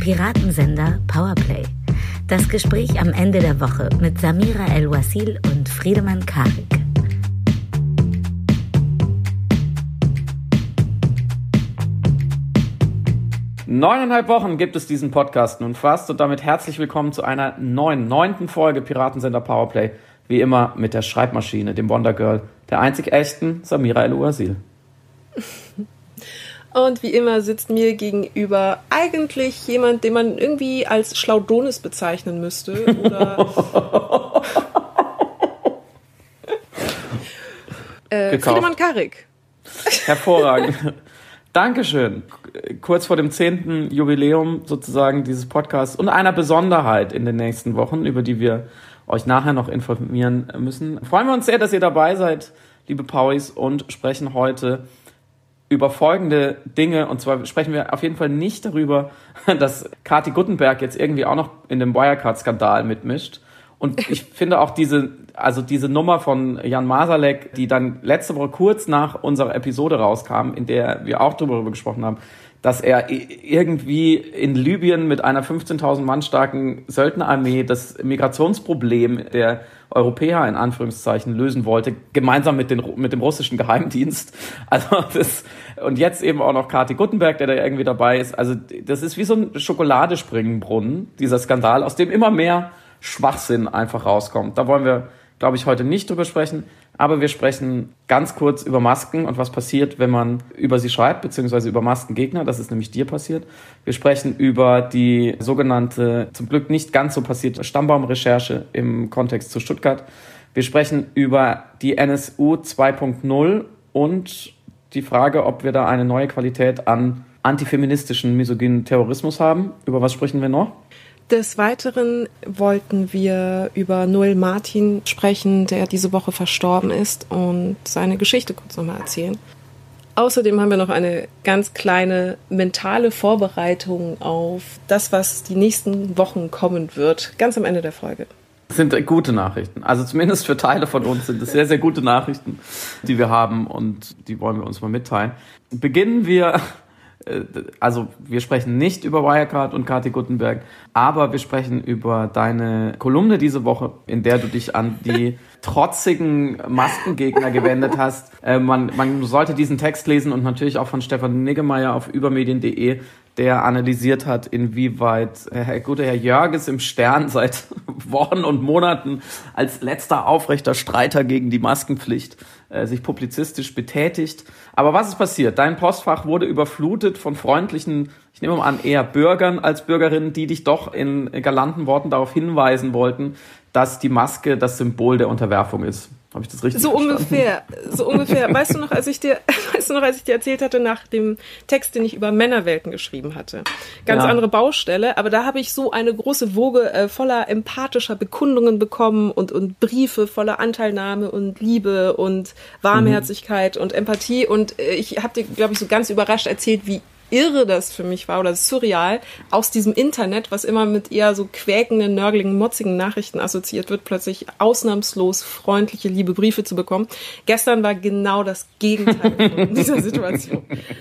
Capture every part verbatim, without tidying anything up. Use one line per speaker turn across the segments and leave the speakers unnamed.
Piratensender Powerplay. Das Gespräch am Ende der Woche mit Samira El-Wasil und Friedemann Karik.
Neuneinhalb Wochen gibt es diesen Podcast nun fast und damit herzlich willkommen zu einer neuen, neunten Folge Piratensender Powerplay. Wie immer mit der Schreibmaschine, dem Wonder Girl, der einzig echten Samira El-Wasil.
Und wie immer sitzt mir gegenüber eigentlich jemand, den man irgendwie als Schlaudonis bezeichnen müsste. Oder äh, Friedemann Karik.
Hervorragend. Dankeschön. Kurz vor dem zehnten Jubiläum sozusagen dieses Podcasts und einer Besonderheit in den nächsten Wochen, über die wir euch nachher noch informieren müssen. Freuen wir uns sehr, dass ihr dabei seid, liebe Pauis, und sprechen heute über folgende Dinge. Und zwar sprechen wir auf jeden Fall nicht darüber, dass Kati Guttenberg jetzt irgendwie auch noch in dem Wirecard-Skandal mitmischt. Und ich finde auch diese, also diese Nummer von Jan Masalek, die dann letzte Woche kurz nach unserer Episode rauskam, in der wir auch darüber gesprochen haben, dass er irgendwie in Libyen mit einer fünfzehntausend Mann starken Söldnerarmee das Migrationsproblem der Europäer in Anführungszeichen lösen wollte, gemeinsam mit, den, mit dem russischen Geheimdienst. Also das, und jetzt eben auch noch Kati Guttenberg, der da irgendwie dabei ist. Also das ist wie so ein Schokoladespringbrunnen, dieser Skandal, aus dem immer mehr Schwachsinn einfach rauskommt. Da wollen wir, glaube ich, heute nicht drüber sprechen, aber wir sprechen ganz kurz über Masken und was passiert, wenn man über sie schreibt, beziehungsweise über Maskengegner. Das ist nämlich dir passiert. Wir sprechen über die sogenannte, zum Glück nicht ganz so passierte Stammbaumrecherche im Kontext zu Stuttgart. Wir sprechen über die N S U zwei Punkt null und die Frage, ob wir da eine neue Qualität an antifeministischen, misogynen Terrorismus haben. Über was sprechen wir noch?
Des Weiteren wollten wir über Noel Martin sprechen, der diese Woche verstorben ist, und seine Geschichte kurz nochmal erzählen. Außerdem haben wir noch eine ganz kleine mentale Vorbereitung auf das, was die nächsten Wochen kommen wird, ganz am Ende der Folge.
Das sind gute Nachrichten. Also zumindest für Teile von uns sind es sehr, sehr gute Nachrichten, die wir haben, und die wollen wir uns mal mitteilen. Beginnen wir... Also wir sprechen nicht über Wirecard und Kati Guttenberg, aber wir sprechen über deine Kolumne diese Woche, in der du dich an die trotzigen Maskengegner gewendet hast. Äh, man, man sollte diesen Text lesen, und natürlich auch von Stefan Niggemeier auf übermedien punkt de, der analysiert hat, inwieweit Herr gute Herr Jörges im Stern seit Wochen und Monaten als letzter aufrechter Streiter gegen die Maskenpflicht äh, sich publizistisch betätigt. Aber was ist passiert? Dein Postfach wurde überflutet von freundlichen, ich nehme mal an, eher Bürgern als Bürgerinnen, die dich doch in galanten Worten darauf hinweisen wollten, dass die Maske das Symbol der Unterwerfung ist. Habe ich das richtig
so
verstanden?
ungefähr, so ungefähr. Weißt du noch, als ich dir, weißt du noch, als ich dir erzählt hatte nach dem Text, den ich über Männerwelten geschrieben hatte, ganz ja. andere Baustelle, aber da habe ich so eine große Woge äh, voller empathischer Bekundungen bekommen und und Briefe voller Anteilnahme und Liebe und Warmherzigkeit mhm. und Empathie, und äh, ich habe dir, glaube ich, so ganz überrascht erzählt, wie irre das für mich war, oder surreal, aus diesem Internet, was immer mit eher so quäkenden, nörgeligen, motzigen Nachrichten assoziiert wird, plötzlich ausnahmslos freundliche, liebe Briefe zu bekommen. Gestern war genau das Gegenteil von dieser Situation.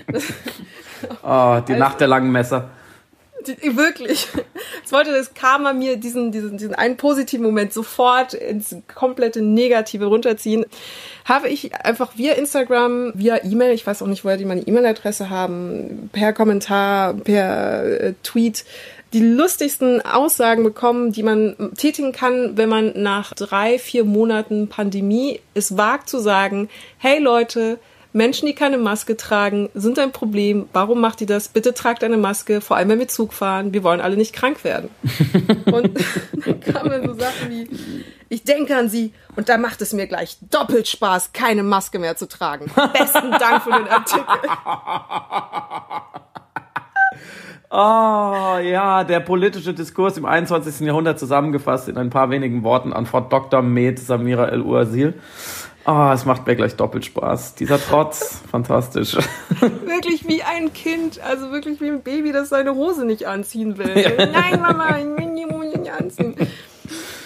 Oh, die also, Nacht der langen Messer.
Die, wirklich. Jetzt wollte das Karma mir diesen, diesen, diesen einen positiven Moment sofort ins komplette Negative runterziehen. Habe ich einfach via Instagram, via E-Mail, ich weiß auch nicht, woher die meine E-Mail-Adresse haben, per Kommentar, per äh, Tweet, die lustigsten Aussagen bekommen, die man tätigen kann, wenn man nach drei, vier Monaten Pandemie es wagt zu sagen, hey Leute, Menschen, die keine Maske tragen, sind ein Problem. Warum macht ihr das? Bitte tragt eine Maske, vor allem wenn wir Zug fahren. Wir wollen alle nicht krank werden. Und dann kamen so Sachen wie, ich denke an Sie und da macht es mir gleich doppelt Spaß, keine Maske mehr zu tragen. Besten Dank für den Artikel.
Oh ja, der politische Diskurs im einundzwanzigsten Jahrhundert zusammengefasst in ein paar wenigen Worten an Frau Doktor Med Samira El-Wasil. Oh, es macht mir gleich doppelt Spaß. Dieser Trotz, fantastisch.
Wirklich wie ein Kind, also wirklich wie ein Baby, das seine Hose nicht anziehen will. Ja. Nein, Mama, ich will die Hose nicht anziehen.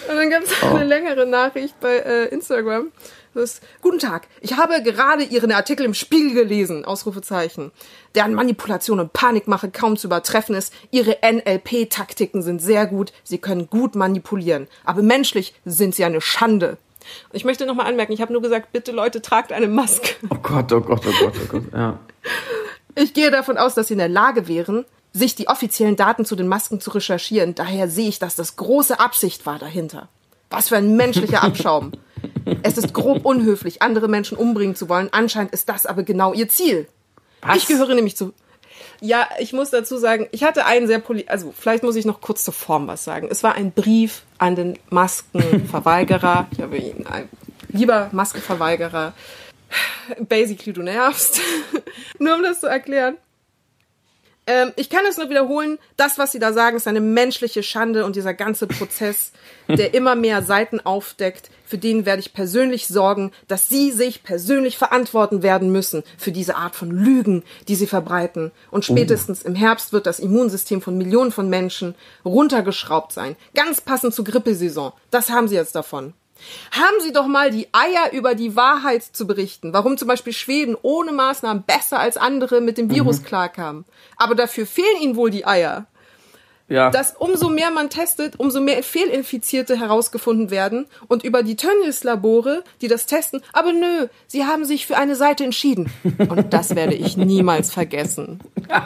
Und dann gab es oh. eine längere Nachricht bei äh, Instagram. Das ist, guten Tag, ich habe gerade Ihren Artikel im Spiegel gelesen, Ausrufezeichen, der an Manipulation und Panikmache kaum zu übertreffen ist. Ihre N L P-Taktiken sind sehr gut, Sie können gut manipulieren, aber menschlich sind Sie eine Schande. Und ich möchte nochmal anmerken, ich habe nur gesagt, bitte Leute, tragt eine Maske.
Oh Gott, oh Gott, oh Gott, oh Gott, ja.
Ich gehe davon aus, dass Sie in der Lage wären, sich die offiziellen Daten zu den Masken zu recherchieren. Daher sehe ich, dass das große Absicht war dahinter. Was für ein menschlicher Abschaum. Es ist grob unhöflich, andere Menschen umbringen zu wollen. Anscheinend ist das aber genau ihr Ziel. Was? Ich gehöre nämlich zu... Ja, ich muss dazu sagen, ich hatte einen sehr... Poli- also vielleicht muss ich noch kurz zur Form was sagen. Es war ein Brief an den Maskenverweigerer. Ich habe ihn... Ein, lieber Maskenverweigerer, basically du nervst. Nur um das zu erklären. Ähm, ich kann es nur wiederholen, das, was Sie da sagen, ist eine menschliche Schande und dieser ganze Prozess, der immer mehr Seiten aufdeckt, für den werde ich persönlich sorgen, dass Sie sich persönlich verantworten werden müssen für diese Art von Lügen, die Sie verbreiten. Und spätestens im Herbst wird das Immunsystem von Millionen von Menschen runtergeschraubt sein. Ganz passend zur Grippesaison. Das haben Sie jetzt davon. Haben Sie doch mal die Eier, über die Wahrheit zu berichten. Warum zum Beispiel Schweden ohne Maßnahmen besser als andere mit dem Virus mhm. klarkamen. Aber dafür fehlen Ihnen wohl die Eier. Ja. Dass umso mehr man testet, umso mehr Fehlinfizierte herausgefunden werden. Und über die Tönnies-Labore, die das testen. Aber nö, Sie haben sich für eine Seite entschieden. Und das werde ich niemals vergessen.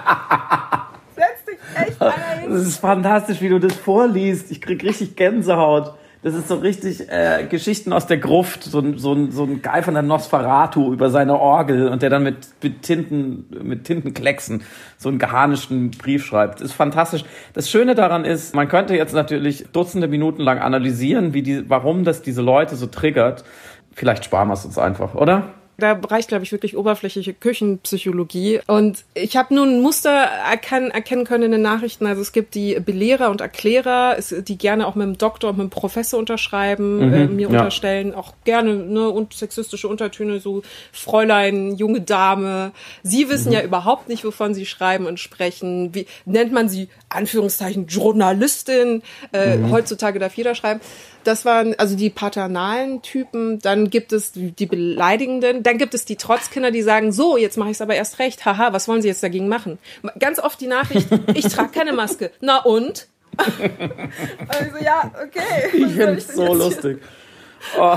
Setz dich echt ein.
Das ist fantastisch, wie du das vorliest. Ich krieg richtig Gänsehaut. Das ist so richtig äh, Geschichten aus der Gruft, so ein, so ein, so ein Guy von der Nosferatu über seine Orgel und der dann mit, mit Tinten, mit Tintenklecksen so einen geharnischten Brief schreibt. Das ist fantastisch. Das Schöne daran ist, man könnte jetzt natürlich Dutzende Minuten lang analysieren, wie die, warum das diese Leute so triggert. Vielleicht sparen wir es uns einfach, oder?
Da reicht, glaube ich, wirklich oberflächliche Küchenpsychologie. Und ich habe nun ein Muster erkennen, erkennen können in den Nachrichten. Also es gibt die Belehrer und Erklärer, die gerne auch mit dem Doktor und mit dem Professor unterschreiben, mhm, äh, mir ja. unterstellen. Auch gerne ne, und sexistische Untertöne, so Fräulein, junge Dame. Sie wissen mhm. ja überhaupt nicht, wovon sie schreiben und sprechen. Wie nennt man sie, Anführungszeichen, Journalistin? Äh, mhm. Heutzutage darf jeder schreiben. Das waren also die paternalen Typen. Dann gibt es die Beleidigenden. Dann gibt es die Trotzkinder, die sagen, so, jetzt mache ich es aber erst recht. Haha, was wollen Sie jetzt dagegen machen? Ganz oft die Nachricht, ich trage keine Maske. Na und? Also ja, okay.
Ich finde es so lustig. Oh.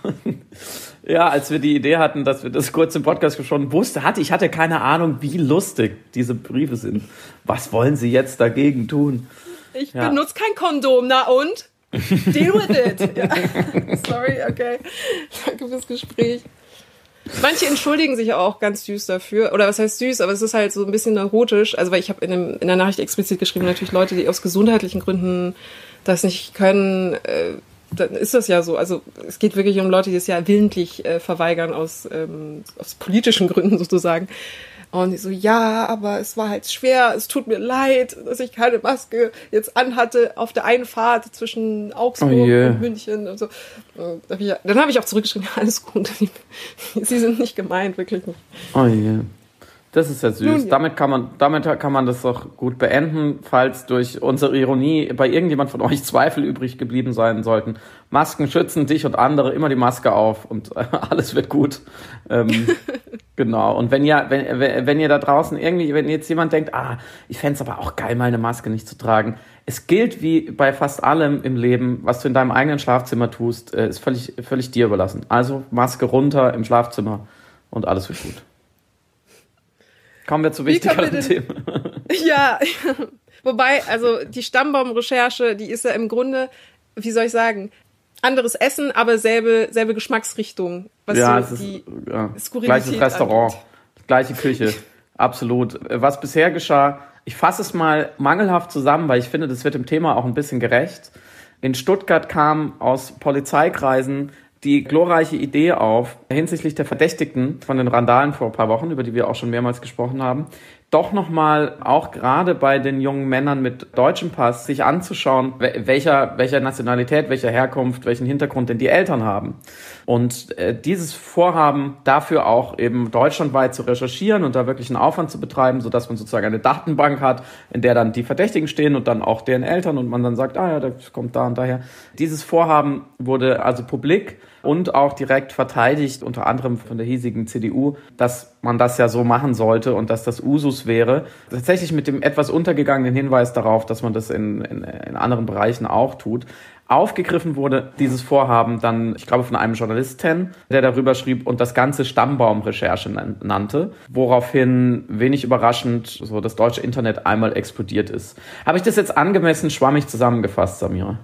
Ja, als wir die Idee hatten, dass wir das kurz im Podcast schon wussten, hatte ich hatte keine Ahnung, wie lustig diese Briefe sind. Was wollen Sie jetzt dagegen tun?
Ich ja. benutze kein Kondom. Na und? Deal with it. Ja. Sorry, okay. Danke fürs Gespräch. Manche entschuldigen sich auch ganz süß dafür. Oder was heißt süß, aber es ist halt so ein bisschen neurotisch. Also weil ich habe in, dem, in der Nachricht explizit geschrieben, natürlich Leute, die aus gesundheitlichen Gründen das nicht können, äh, dann ist das ja so. Also es geht wirklich um Leute, die es ja willentlich äh, verweigern aus, ähm, aus politischen Gründen sozusagen. Und ich so, ja, aber es war halt schwer, es tut mir leid, dass ich keine Maske jetzt anhatte auf der Einfahrt zwischen Augsburg oh yeah. und München und so. Und dann habe ich auch zurückgeschrieben, ja, alles gut, Sie sind nicht gemeint, wirklich nicht.
Oh je. Yeah. Das ist ja süß. Nun, ja. Damit kann man, damit kann man das doch gut beenden, falls durch unsere Ironie bei irgendjemand von euch Zweifel übrig geblieben sein sollten. Masken schützen dich und andere, immer die Maske auf und äh, alles wird gut. Ähm, genau. Und wenn ihr, wenn, wenn ihr da draußen irgendwie, wenn jetzt jemand denkt, ah, ich fänd's aber auch geil, mal eine Maske nicht zu tragen. Es gilt wie bei fast allem im Leben, was du in deinem eigenen Schlafzimmer tust, ist völlig, völlig dir überlassen. Also Maske runter im Schlafzimmer und alles wird gut. Kommen wir zu wichtigeren Themen.
Ja, wobei, also die Stammbaum-Recherche, die ist ja im Grunde, wie soll ich sagen, anderes Essen, aber selbe, selbe Geschmacksrichtung. Was
ja,
so
es
die
ist ja, gleiches Restaurant, angeht. Gleiche Küche, absolut. Was bisher geschah, ich fasse es mal mangelhaft zusammen, weil ich finde, das wird dem Thema auch ein bisschen gerecht. In Stuttgart kam aus Polizeikreisen die glorreiche Idee auf, hinsichtlich der Verdächtigten von den Randalen vor ein paar Wochen, über die wir auch schon mehrmals gesprochen haben, doch nochmal, auch gerade bei den jungen Männern mit deutschem Pass, sich anzuschauen, welcher, welcher Nationalität, welcher Herkunft, welchen Hintergrund denn die Eltern haben. Und äh, dieses Vorhaben, dafür auch eben deutschlandweit zu recherchieren und da wirklich einen Aufwand zu betreiben, sodass man sozusagen eine Datenbank hat, in der dann die Verdächtigen stehen und dann auch deren Eltern und man dann sagt, ah ja, das kommt da und daher. Dieses Vorhaben wurde also publik und auch direkt verteidigt, unter anderem von der hiesigen C D U, dass man das ja so machen sollte und dass das Usus wäre. Tatsächlich mit dem etwas untergegangenen Hinweis darauf, dass man das in, in, in anderen Bereichen auch tut. Aufgegriffen wurde dieses Vorhaben dann, ich glaube, von einem Journalisten, der darüber schrieb und das Ganze Stammbaumrecherche nannte, woraufhin wenig überraschend so das deutsche Internet einmal explodiert ist. Habe ich das jetzt angemessen schwammig zusammengefasst, Samira?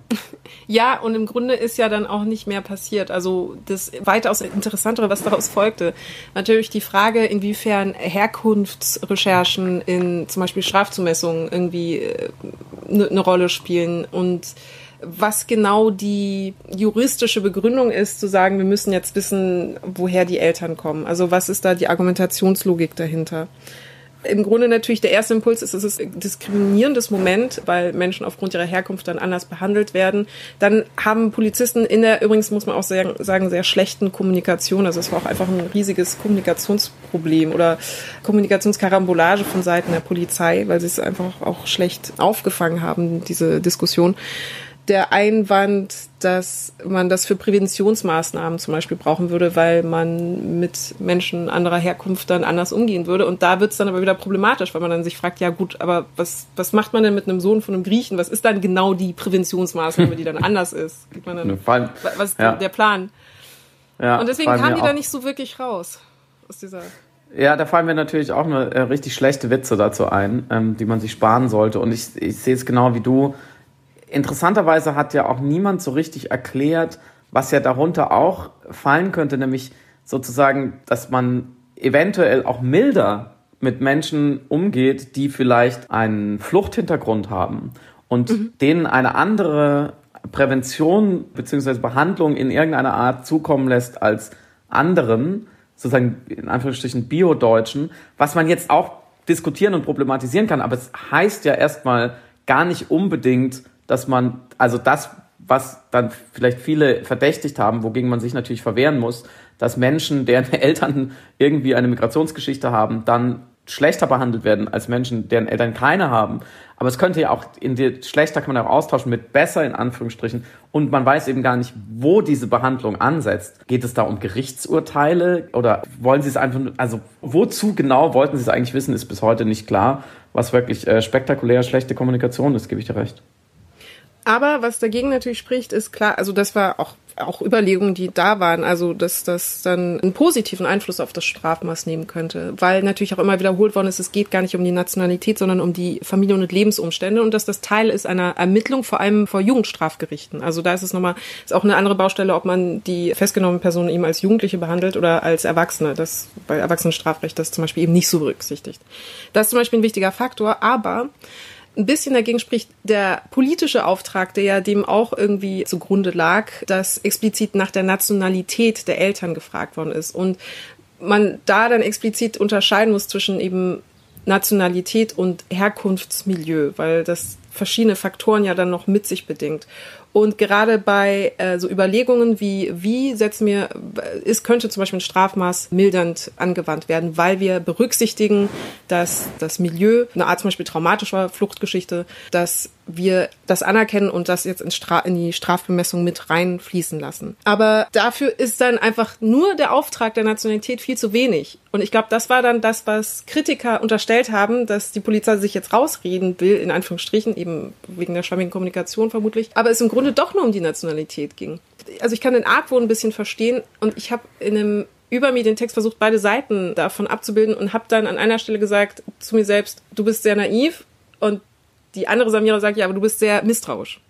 Ja, und im Grunde ist ja dann auch nicht mehr passiert. Also das weitaus Interessantere, was daraus folgte, natürlich die Frage, inwiefern Herkunftsrecherchen in zum Beispiel Strafzumessungen irgendwie eine ne Rolle spielen und was genau die juristische Begründung ist, zu sagen, wir müssen jetzt wissen, woher die Eltern kommen. Also was ist da die Argumentationslogik dahinter? Im Grunde natürlich der erste Impuls ist, es ist ein diskriminierendes Moment, weil Menschen aufgrund ihrer Herkunft dann anders behandelt werden. Dann haben Polizisten in der, übrigens muss man auch sagen, sagen sehr schlechten Kommunikation, also es war auch einfach ein riesiges Kommunikationsproblem oder Kommunikationskarambolage von Seiten der Polizei, weil sie es einfach auch schlecht aufgefangen haben, diese Diskussion. Der Einwand, dass man das für Präventionsmaßnahmen zum Beispiel brauchen würde, weil man mit Menschen anderer Herkunft dann anders umgehen würde. Und da wird es dann aber wieder problematisch, weil man dann sich fragt, ja gut, aber was, was macht man denn mit einem Sohn von einem Griechen? Was ist dann genau die Präventionsmaßnahme, die dann anders ist? Geht man dann,
allem,
was ist
ja.
der Plan? Ja, und deswegen kamen die da nicht so wirklich raus aus dieser...
Ja, da fallen mir natürlich auch eine äh, richtig schlechte Witze dazu ein, ähm, die man sich sparen sollte. Und ich, ich sehe es genau wie du. Interessanterweise hat ja auch niemand so richtig erklärt, was ja darunter auch fallen könnte, nämlich sozusagen, dass man eventuell auch milder mit Menschen umgeht, die vielleicht einen Fluchthintergrund haben und mhm. denen eine andere Prävention bzw. Behandlung in irgendeiner Art zukommen lässt als anderen, sozusagen in Anführungsstrichen Bio-Deutschen, was man jetzt auch diskutieren und problematisieren kann, aber es heißt ja erstmal gar nicht unbedingt, dass man, also das, was dann vielleicht viele verdächtigt haben, wogegen man sich natürlich verwehren muss, dass Menschen, deren Eltern irgendwie eine Migrationsgeschichte haben, dann schlechter behandelt werden als Menschen, deren Eltern keine haben. Aber es könnte ja auch, in die, schlechter kann man auch austauschen mit besser in Anführungsstrichen und man weiß eben gar nicht, wo diese Behandlung ansetzt. Geht es da um Gerichtsurteile oder wollen Sie es einfach, also wozu genau wollten Sie es eigentlich wissen, ist bis heute nicht klar, was wirklich äh, spektakulär schlechte Kommunikation ist, gebe ich dir recht.
Aber was dagegen natürlich spricht, ist klar, also das war auch, auch Überlegungen, die da waren, also dass das dann einen positiven Einfluss auf das Strafmaß nehmen könnte, weil natürlich auch immer wiederholt worden ist, es geht gar nicht um die Nationalität, sondern um die Familien- und Lebensumstände und dass das Teil ist einer Ermittlung, vor allem vor Jugendstrafgerichten. Also da ist es nochmal, ist auch eine andere Baustelle, ob man die festgenommene Person eben als Jugendliche behandelt oder als Erwachsene. Das bei Erwachsenenstrafrecht das zum Beispiel eben nicht so berücksichtigt. Das ist zum Beispiel ein wichtiger Faktor, aber ein bisschen dagegen spricht der politische Auftrag, der ja dem auch irgendwie zugrunde lag, dass explizit nach der Nationalität der Eltern gefragt worden ist. Und man da dann explizit unterscheiden muss zwischen eben Nationalität und Herkunftsmilieu, weil das verschiedene Faktoren ja dann noch mit sich bedingt. Und gerade bei äh, so Überlegungen wie, wie setzen wir, es könnte zum Beispiel ein Strafmaß mildernd angewandt werden, weil wir berücksichtigen, dass das Milieu, eine Art zum Beispiel traumatischer Fluchtgeschichte, dass wir das anerkennen und das jetzt in, Stra- in die Strafbemessung mit reinfließen lassen. Aber dafür ist dann einfach nur der Auftrag der Nationalität viel zu wenig. Und ich glaube, das war dann das, was Kritiker unterstellt haben, dass die Polizei sich jetzt rausreden will, in Anführungsstrichen, eben wegen der schwammigen Kommunikation vermutlich, aber es im Grunde doch nur um die Nationalität ging. Also ich kann den Argwohn ein bisschen verstehen und ich habe in einem Übermedientext versucht, beide Seiten davon abzubilden und habe dann an einer Stelle gesagt zu mir selbst, du bist sehr naiv und die andere Samira sagt, ja, aber du bist sehr misstrauisch,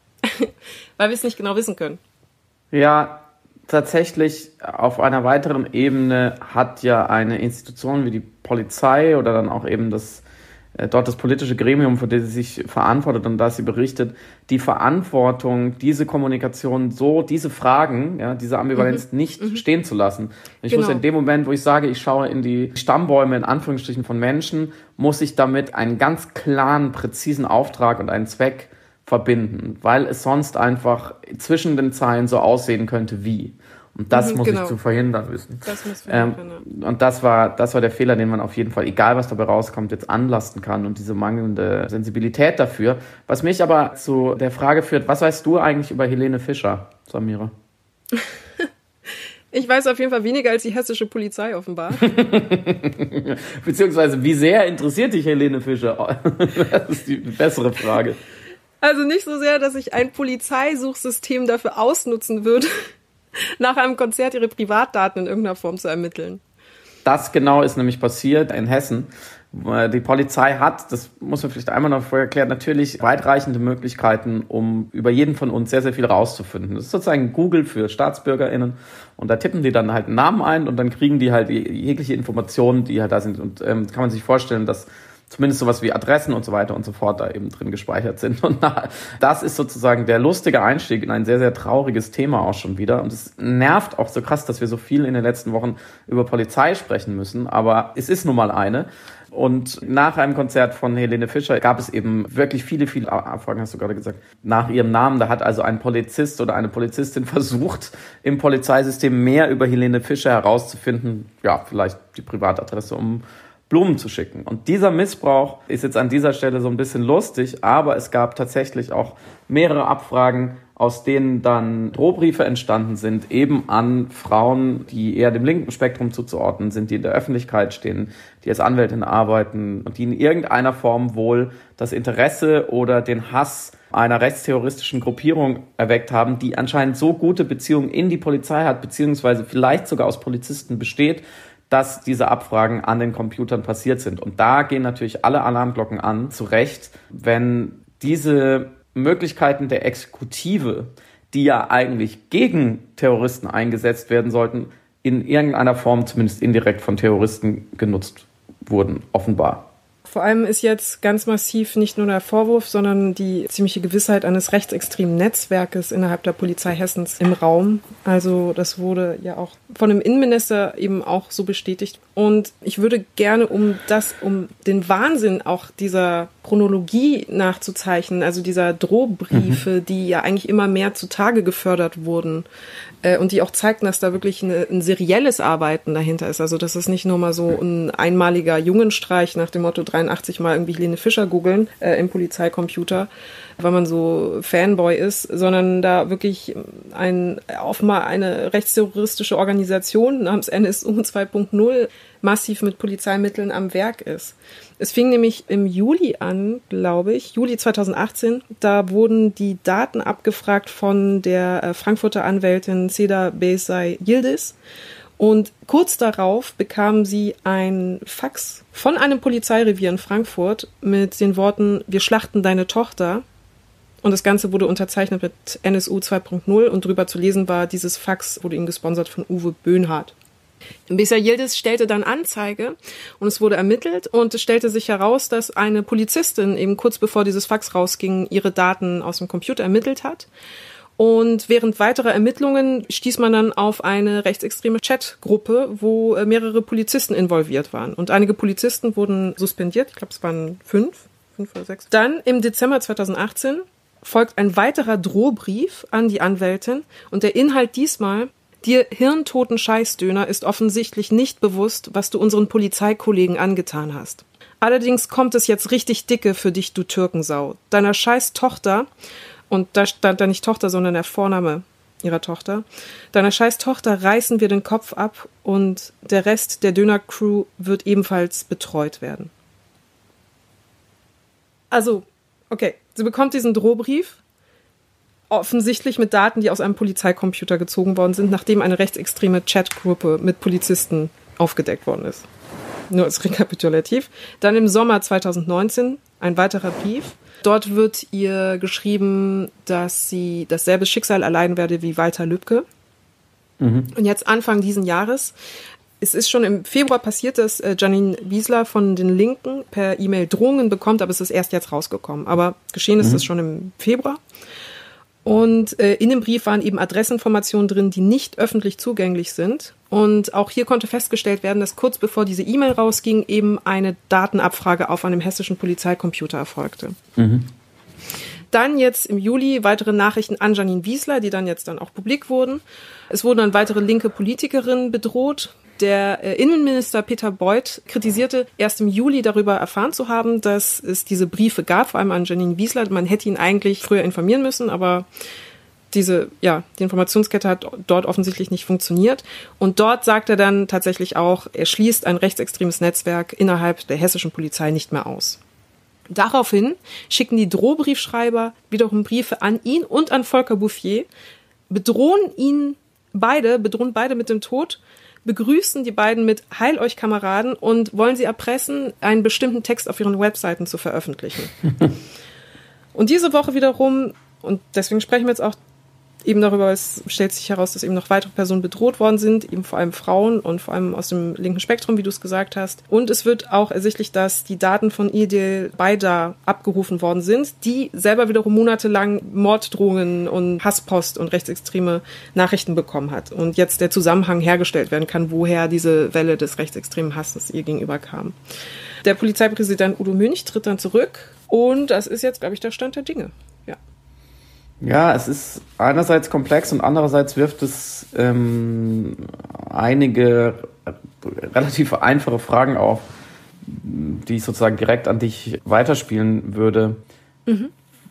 weil wir es nicht genau wissen können.
Ja, tatsächlich auf einer weiteren Ebene hat ja eine Institution wie die Polizei oder dann auch eben das dort das politische Gremium, für das sie sich verantwortet und das sie berichtet, die Verantwortung, diese Kommunikation so, diese Fragen, ja, diese Ambivalenz mhm. nicht mhm. stehen zu lassen. Ich genau. muss in dem Moment, wo ich sage, ich schaue in die Stammbäume in Anführungsstrichen von Menschen, muss ich damit einen ganz klaren, präzisen Auftrag und einen Zweck verbinden, weil es sonst einfach zwischen den Zeilen so aussehen könnte wie. Und das mhm, muss genau. ich zu verhindern wissen. Das muss ähm, können. Und das war, das war der Fehler, den man auf jeden Fall, egal was dabei rauskommt, jetzt anlasten kann und diese mangelnde Sensibilität dafür. Was mich aber zu der Frage führt, was weißt du eigentlich über Helene Fischer, Samira?
Ich weiß auf jeden Fall weniger als die hessische Polizei offenbar.
Beziehungsweise, wie sehr interessiert dich Helene Fischer? Das ist die bessere Frage.
Also nicht so sehr, dass ich ein Polizeisuchsystem dafür ausnutzen würde, nach einem Konzert ihre Privatdaten in irgendeiner Form zu ermitteln.
Das genau ist nämlich passiert in Hessen. Die Polizei hat, das muss man vielleicht einmal noch vorher erklären, natürlich weitreichende Möglichkeiten, um über jeden von uns sehr, sehr viel rauszufinden. Das ist sozusagen Google für StaatsbürgerInnen und da tippen die dann halt einen Namen ein und dann kriegen die halt jegliche Informationen, die halt da sind. Und ähm, kann man sich vorstellen, dass zumindest sowas wie Adressen und so weiter und so fort da eben drin gespeichert sind. Und das ist sozusagen der lustige Einstieg in ein sehr, sehr trauriges Thema auch schon wieder. Und es nervt auch so krass, dass wir so viel in den letzten Wochen über Polizei sprechen müssen. Aber es ist nun mal eine. Und nach einem Konzert von Helene Fischer gab es eben wirklich viele, viele Abfragen, hast du gerade gesagt, nach ihrem Namen. Da hat also ein Polizist oder eine Polizistin versucht, im Polizeisystem mehr über Helene Fischer herauszufinden. Ja, vielleicht die Privatadresse, um Blumen zu schicken. Und dieser Missbrauch ist jetzt an dieser Stelle so ein bisschen lustig, aber es gab tatsächlich auch mehrere Abfragen, aus denen dann Drohbriefe entstanden sind, eben an Frauen, die eher dem linken Spektrum zuzuordnen sind, die in der Öffentlichkeit stehen, die als Anwältin arbeiten und die in irgendeiner Form wohl das Interesse oder den Hass einer rechtsterroristischen Gruppierung erweckt haben, die anscheinend so gute Beziehungen in die Polizei hat, beziehungsweise vielleicht sogar aus Polizisten besteht, dass diese Abfragen an den Computern passiert sind. Und da gehen natürlich alle Alarmglocken an, zu Recht, wenn diese Möglichkeiten der Exekutive, die ja eigentlich gegen Terroristen eingesetzt werden sollten, in irgendeiner Form zumindest indirekt von Terroristen genutzt wurden, offenbar.
Vor allem ist jetzt ganz massiv nicht nur der Vorwurf, sondern die ziemliche Gewissheit eines rechtsextremen Netzwerkes innerhalb der Polizei Hessens im Raum. Also das wurde ja auch von dem Innenminister eben auch so bestätigt. Und ich würde gerne, um das, um den Wahnsinn auch dieser Chronologie nachzuzeichnen, also dieser Drohbriefe, mhm. die ja eigentlich immer mehr zutage gefördert wurden, äh, und die auch zeigten, dass da wirklich eine, ein serielles Arbeiten dahinter ist. Also das ist nicht nur mal so ein einmaliger Jungenstreich nach dem Motto dreiundachtzig Mal irgendwie Helene Fischer googeln äh, im Polizeicomputer, weil man so Fanboy ist, sondern da wirklich ein, offenbar eine rechtsterroristische Organisation namens N S U zwei Punkt null massiv mit Polizeimitteln am Werk ist. Es fing nämlich im Juli an, glaube ich, Juli zweitausendachtzehn, da wurden die Daten abgefragt von der Frankfurter Anwältin Seda Beysay Yildiz. Und kurz darauf bekam sie ein Fax von einem Polizeirevier in Frankfurt mit den Worten, wir schlachten deine Tochter. Und das Ganze wurde unterzeichnet mit N S U zwei Punkt null und drüber zu lesen war, dieses Fax wurde ihnen gesponsert von Uwe Böhnhardt. Beysay Yildiz stellte dann Anzeige und es wurde ermittelt und es stellte sich heraus, dass eine Polizistin eben kurz bevor dieses Fax rausging, ihre Daten aus dem Computer ermittelt hat. Und während weiterer Ermittlungen stieß man dann auf eine rechtsextreme Chatgruppe, wo mehrere Polizisten involviert waren. Und einige Polizisten wurden suspendiert, ich glaube es waren fünf, fünf oder sechs. Dann im Dezember zweitausendachtzehn folgt ein weiterer Drohbrief an die Anwältin und der Inhalt diesmal: Dir hirntoten Scheißdöner ist offensichtlich nicht bewusst, was du unseren Polizeikollegen angetan hast. Allerdings kommt es jetzt richtig dicke für dich, du Türkensau. Deiner scheiß Tochter, und da stand da nicht Tochter, sondern der Vorname ihrer Tochter, deiner scheiß Tochter reißen wir den Kopf ab und der Rest der Döner-Crew wird ebenfalls betreut werden. Also, okay, sie bekommt diesen Drohbrief, offensichtlich mit Daten, die aus einem Polizeicomputer gezogen worden sind, nachdem eine rechtsextreme Chatgruppe mit Polizisten aufgedeckt worden ist. Nur als Rekapitulativ. Dann im Sommer zweitausendneunzehn ein weiterer Brief. Dort wird ihr geschrieben, dass sie dasselbe Schicksal erleiden werde wie Walter Lübcke. Mhm. Und jetzt Anfang diesen Jahres Es ist schon im Februar passiert, dass äh, Janine Wieseler von den Linken per E-Mail Drohungen bekommt, aber es ist erst jetzt rausgekommen. Aber geschehen ist es mhm. schon im Februar. Und äh, in dem Brief waren eben Adressinformationen drin, die nicht öffentlich zugänglich sind. Und auch hier konnte festgestellt werden, dass kurz bevor diese E-Mail rausging, eben eine Datenabfrage auf einem hessischen Polizeicomputer erfolgte. Mhm. Dann jetzt im Juli weitere Nachrichten an Janine Wieseler, die dann jetzt dann auch publik wurden. Es wurden dann weitere linke Politikerinnen bedroht. Der äh, Innenminister Peter Beuth kritisierte erst im Juli darüber erfahren zu haben, dass es diese Briefe gab, vor allem an Janine Wieseler. Man hätte ihn eigentlich früher informieren müssen, aber diese, ja, die Informationskette hat dort offensichtlich nicht funktioniert. Und dort sagt er dann tatsächlich auch, er schließt ein rechtsextremes Netzwerk innerhalb der hessischen Polizei nicht mehr aus. Daraufhin schicken die Drohbriefschreiber wiederum Briefe an ihn und an Volker Bouffier, bedrohen ihn beide, bedrohen beide mit dem Tod, begrüßen die beiden mit Heil euch Kameraden und wollen sie erpressen, einen bestimmten Text auf ihren Webseiten zu veröffentlichen. Und diese Woche wiederum, und deswegen sprechen wir jetzt auch eben darüber, es stellt sich heraus, dass eben noch weitere Personen bedroht worden sind, eben vor allem Frauen und vor allem aus dem linken Spektrum, wie du es gesagt hast. Und es wird auch ersichtlich, dass die Daten von Idil Baydar abgerufen worden sind, die selber wiederum monatelang Morddrohungen und Hasspost und rechtsextreme Nachrichten bekommen hat. Und jetzt der Zusammenhang hergestellt werden kann, woher diese Welle des rechtsextremen Hasses ihr gegenüber kam. Der Polizeipräsident Udo Münch tritt dann zurück und das ist jetzt, glaube ich, der Stand der Dinge. Ja.
Ja, es ist einerseits komplex und andererseits wirft es ähm, einige relativ einfache Fragen auf, die ich sozusagen direkt an dich weiterspielen würde. Mhm.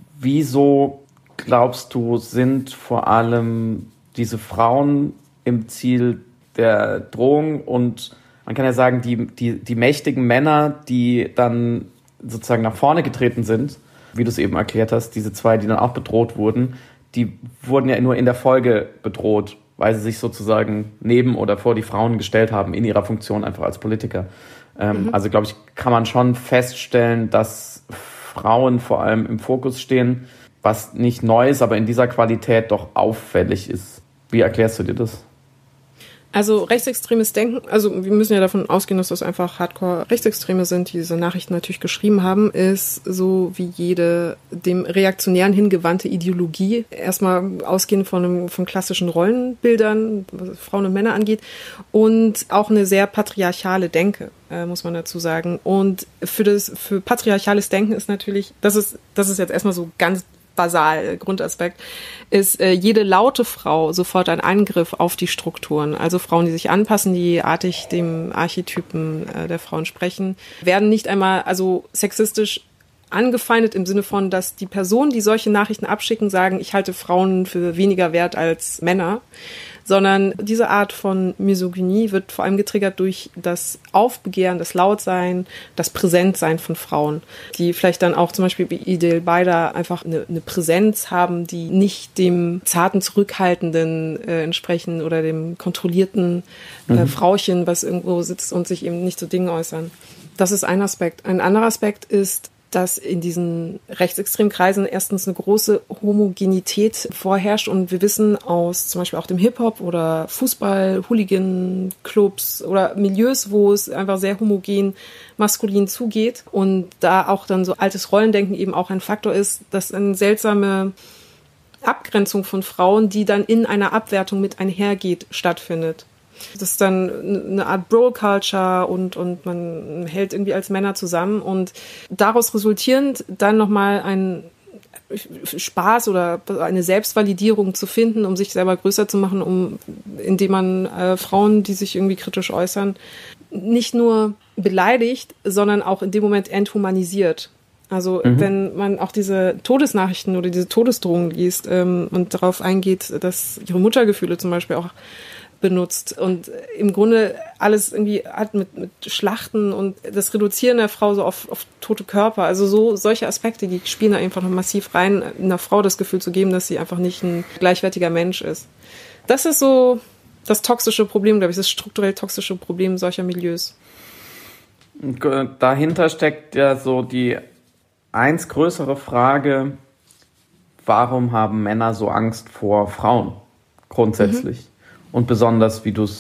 Wieso, glaubst du, sind vor allem diese Frauen im Ziel der Drohung und man kann ja sagen, die, die, die mächtigen Männer, die dann sozusagen nach vorne getreten sind, wie du es eben erklärt hast, diese zwei, die dann auch bedroht wurden, die wurden ja nur in der Folge bedroht, weil sie sich sozusagen neben oder vor die Frauen gestellt haben, in ihrer Funktion einfach als Politiker. Ähm, mhm. Also, glaube ich, kann man schon feststellen, dass Frauen vor allem im Fokus stehen, was nicht neu ist, aber in dieser Qualität doch auffällig ist. Wie erklärst du dir das?
Also rechtsextremes Denken, also wir müssen ja davon ausgehen, dass das einfach Hardcore-Rechtsextreme sind, die diese Nachrichten natürlich geschrieben haben, ist so wie jede dem Reaktionären hingewandte Ideologie, erstmal ausgehend von, einem, von klassischen Rollenbildern, was Frauen und Männer angeht, und auch eine sehr patriarchale Denke, äh, muss man dazu sagen. Und für das für patriarchales Denken ist natürlich, das ist, das ist jetzt erstmal so ganz basal, Grundaspekt, ist äh, jede laute Frau sofort ein Angriff auf die Strukturen. Also Frauen, die sich anpassen, die artig dem Archetypen äh, der Frauen sprechen, werden nicht einmal also sexistisch angefeindet im Sinne von, dass die Personen, die solche Nachrichten abschicken, sagen, ich halte Frauen für weniger wert als Männer, sondern diese Art von Misogynie wird vor allem getriggert durch das Aufbegehren, das Lautsein, das Präsentsein von Frauen, die vielleicht dann auch zum Beispiel bei Idil Baydar einfach eine, eine Präsenz haben, die nicht dem zarten, zurückhaltenden äh, entsprechen oder dem kontrollierten äh, mhm. Frauchen, was irgendwo sitzt und sich eben nicht zu Dingen äußern. Das ist ein Aspekt. Ein anderer Aspekt ist, dass in diesen rechtsextremen Kreisen erstens eine große Homogenität vorherrscht und wir wissen aus zum Beispiel auch dem Hip-Hop oder Fußball, Hooligan-Clubs oder Milieus, wo es einfach sehr homogen maskulin zugeht und da auch dann so altes Rollendenken eben auch ein Faktor ist, dass eine seltsame Abgrenzung von Frauen, die dann in einer Abwertung mit einhergeht, stattfindet. Das ist dann eine Art Bro-Culture und, und man hält irgendwie als Männer zusammen und daraus resultierend dann nochmal ein Spaß oder eine Selbstvalidierung zu finden, um sich selber größer zu machen, um, indem man äh, Frauen, die sich irgendwie kritisch äußern, nicht nur beleidigt, sondern auch in dem Moment enthumanisiert. Also mhm. wenn man auch diese Todesnachrichten oder diese Todesdrohungen liest ähm, und darauf eingeht, dass ihre Muttergefühle zum Beispiel auch benutzt und im Grunde alles irgendwie hat mit, mit Schlachten und das Reduzieren der Frau so auf, auf tote Körper, also so solche Aspekte, die spielen da einfach noch massiv rein, einer Frau das Gefühl zu geben, dass sie einfach nicht ein gleichwertiger Mensch ist. Das ist so das toxische Problem, glaube ich, das strukturell toxische Problem solcher Milieus.
Dahinter steckt ja so die eins größere Frage, warum haben Männer so Angst vor Frauen grundsätzlich? Mhm. Und besonders, wie du es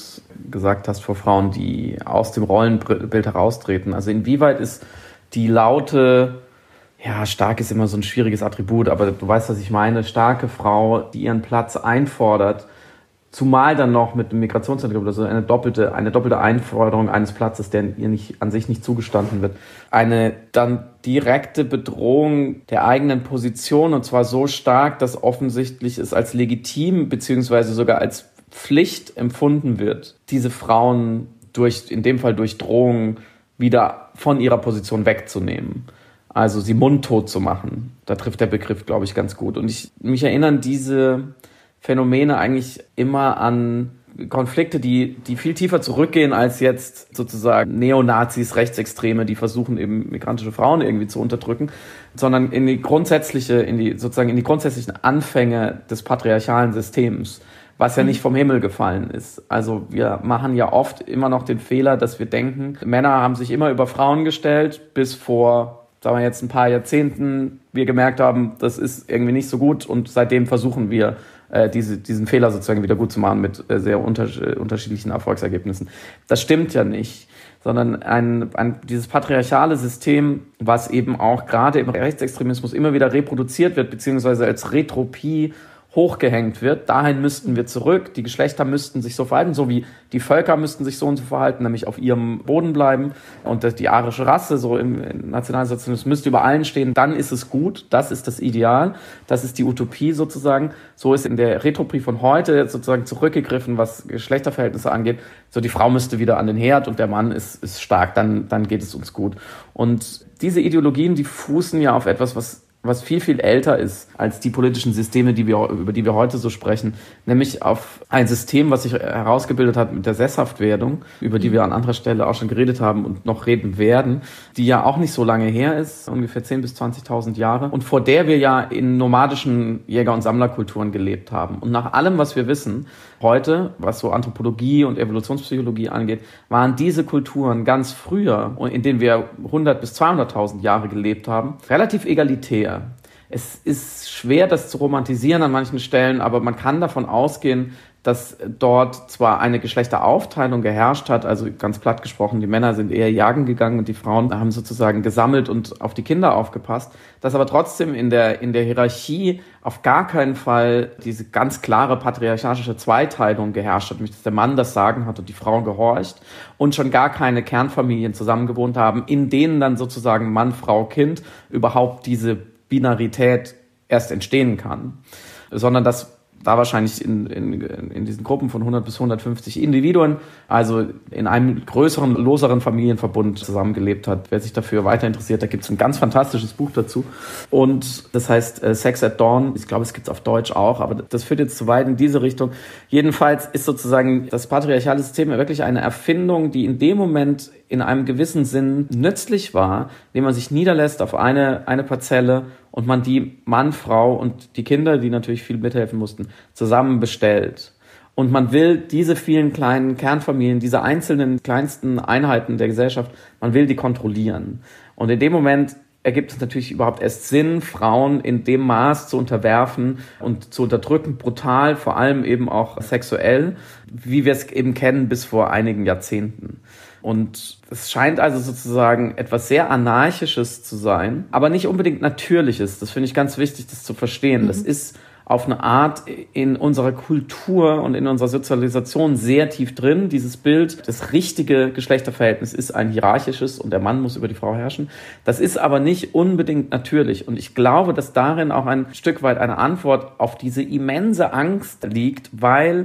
gesagt hast, vor Frauen, die aus dem Rollenbild heraustreten. Also inwieweit ist die laute, ja, stark ist immer so ein schwieriges Attribut, aber du weißt, was ich meine, starke Frau, die ihren Platz einfordert, zumal dann noch mit dem Migrationshintergrund, also eine doppelte, eine doppelte Einforderung eines Platzes, der ihr nicht, an sich nicht zugestanden wird. Eine dann direkte Bedrohung der eigenen Position, und zwar so stark, dass offensichtlich es als legitim beziehungsweise sogar als Pflicht empfunden wird, diese Frauen durch, in dem Fall durch Drohungen, wieder von ihrer Position wegzunehmen. Also sie mundtot zu machen. Da trifft der Begriff, glaube ich, ganz gut. Und ich, mich erinnern diese Phänomene eigentlich immer an Konflikte, die, die viel tiefer zurückgehen als jetzt sozusagen Neonazis, Rechtsextreme, die versuchen eben migrantische Frauen irgendwie zu unterdrücken, sondern in die grundsätzliche, in die, sozusagen in die grundsätzlichen Anfänge des patriarchalen Systems, was ja nicht vom Himmel gefallen ist. Also wir machen ja oft immer noch den Fehler, dass wir denken, Männer haben sich immer über Frauen gestellt, bis vor, sagen wir jetzt ein paar Jahrzehnten, wir gemerkt haben, das ist irgendwie nicht so gut, und seitdem versuchen wir, äh, diese, diesen Fehler sozusagen wieder gut zu machen mit äh, sehr unter, unterschiedlichen Erfolgsergebnissen. Das stimmt ja nicht, sondern ein, ein, dieses patriarchale System, was eben auch gerade im Rechtsextremismus immer wieder reproduziert wird, beziehungsweise als Retropie hochgehängt wird, dahin müssten wir zurück. Die Geschlechter müssten sich so verhalten, so wie die Völker müssten sich so und so verhalten, nämlich auf ihrem Boden bleiben. Und die arische Rasse, so im Nationalsozialismus, müsste über allen stehen. Dann ist es gut. Das ist das Ideal. Das ist die Utopie sozusagen. So ist in der Retropie von heute sozusagen zurückgegriffen, was Geschlechterverhältnisse angeht. So, die Frau müsste wieder an den Herd und der Mann ist, ist stark. Dann, dann geht es uns gut. Und diese Ideologien, die fußen ja auf etwas, was was viel, viel älter ist als die politischen Systeme, die wir, über die wir heute so sprechen, nämlich auf ein System, was sich herausgebildet hat mit der Sesshaftwerdung, über die wir an anderer Stelle auch schon geredet haben und noch reden werden, die ja auch nicht so lange her ist, ungefähr zehntausend bis zwanzigtausend Jahre, und vor der wir ja in nomadischen Jäger- und Sammlerkulturen gelebt haben. Und nach allem, was wir wissen heute, was so Anthropologie und Evolutionspsychologie angeht, waren diese Kulturen ganz früher, in denen wir hundert bis zweihunderttausend Jahre gelebt haben, relativ egalitär. Es ist schwer, das zu romantisieren an manchen Stellen, aber man kann davon ausgehen, dass dort zwar eine Geschlechteraufteilung geherrscht hat, also ganz platt gesprochen, die Männer sind eher jagen gegangen und die Frauen haben sozusagen gesammelt und auf die Kinder aufgepasst, dass aber trotzdem in der, in der Hierarchie auf gar keinen Fall diese ganz klare patriarchalische Zweiteilung geherrscht hat, nämlich dass der Mann das Sagen hat und die Frau gehorcht, und schon gar keine Kernfamilien zusammengewohnt haben, in denen dann sozusagen Mann, Frau, Kind überhaupt diese Binarität erst entstehen kann, sondern dass da wahrscheinlich in, in, in diesen Gruppen von hundert bis hundertfünfzig Individuen, also in einem größeren, loseren Familienverbund zusammengelebt hat. Wer sich dafür weiter interessiert, da gibt es ein ganz fantastisches Buch dazu. Und das heißt äh, Sex at Dawn. Ich glaube, es gibt es auf Deutsch auch, aber das führt jetzt zu weit in diese Richtung. Jedenfalls ist sozusagen das patriarchale System wirklich eine Erfindung, die in dem Moment in einem gewissen Sinn nützlich war, indem man sich niederlässt auf eine, eine Parzelle und man die Mann, Frau und die Kinder, die natürlich viel mithelfen mussten, zusammen bestellt. Und man will diese vielen kleinen Kernfamilien, diese einzelnen kleinsten Einheiten der Gesellschaft, man will die kontrollieren. Und in dem Moment ergibt es natürlich überhaupt erst Sinn, Frauen in dem Maß zu unterwerfen und zu unterdrücken, brutal, vor allem eben auch sexuell, wie wir es eben kennen bis vor einigen Jahrzehnten. Und es scheint also sozusagen etwas sehr Anarchisches zu sein, aber nicht unbedingt Natürliches. Das finde ich ganz wichtig, das zu verstehen. Mhm. Das ist auf eine Art in unserer Kultur und in unserer Sozialisation sehr tief drin. Dieses Bild, das richtige Geschlechterverhältnis ist ein hierarchisches und der Mann muss über die Frau herrschen. Das ist aber nicht unbedingt natürlich. Und ich glaube, dass darin auch ein Stück weit eine Antwort auf diese immense Angst liegt, weil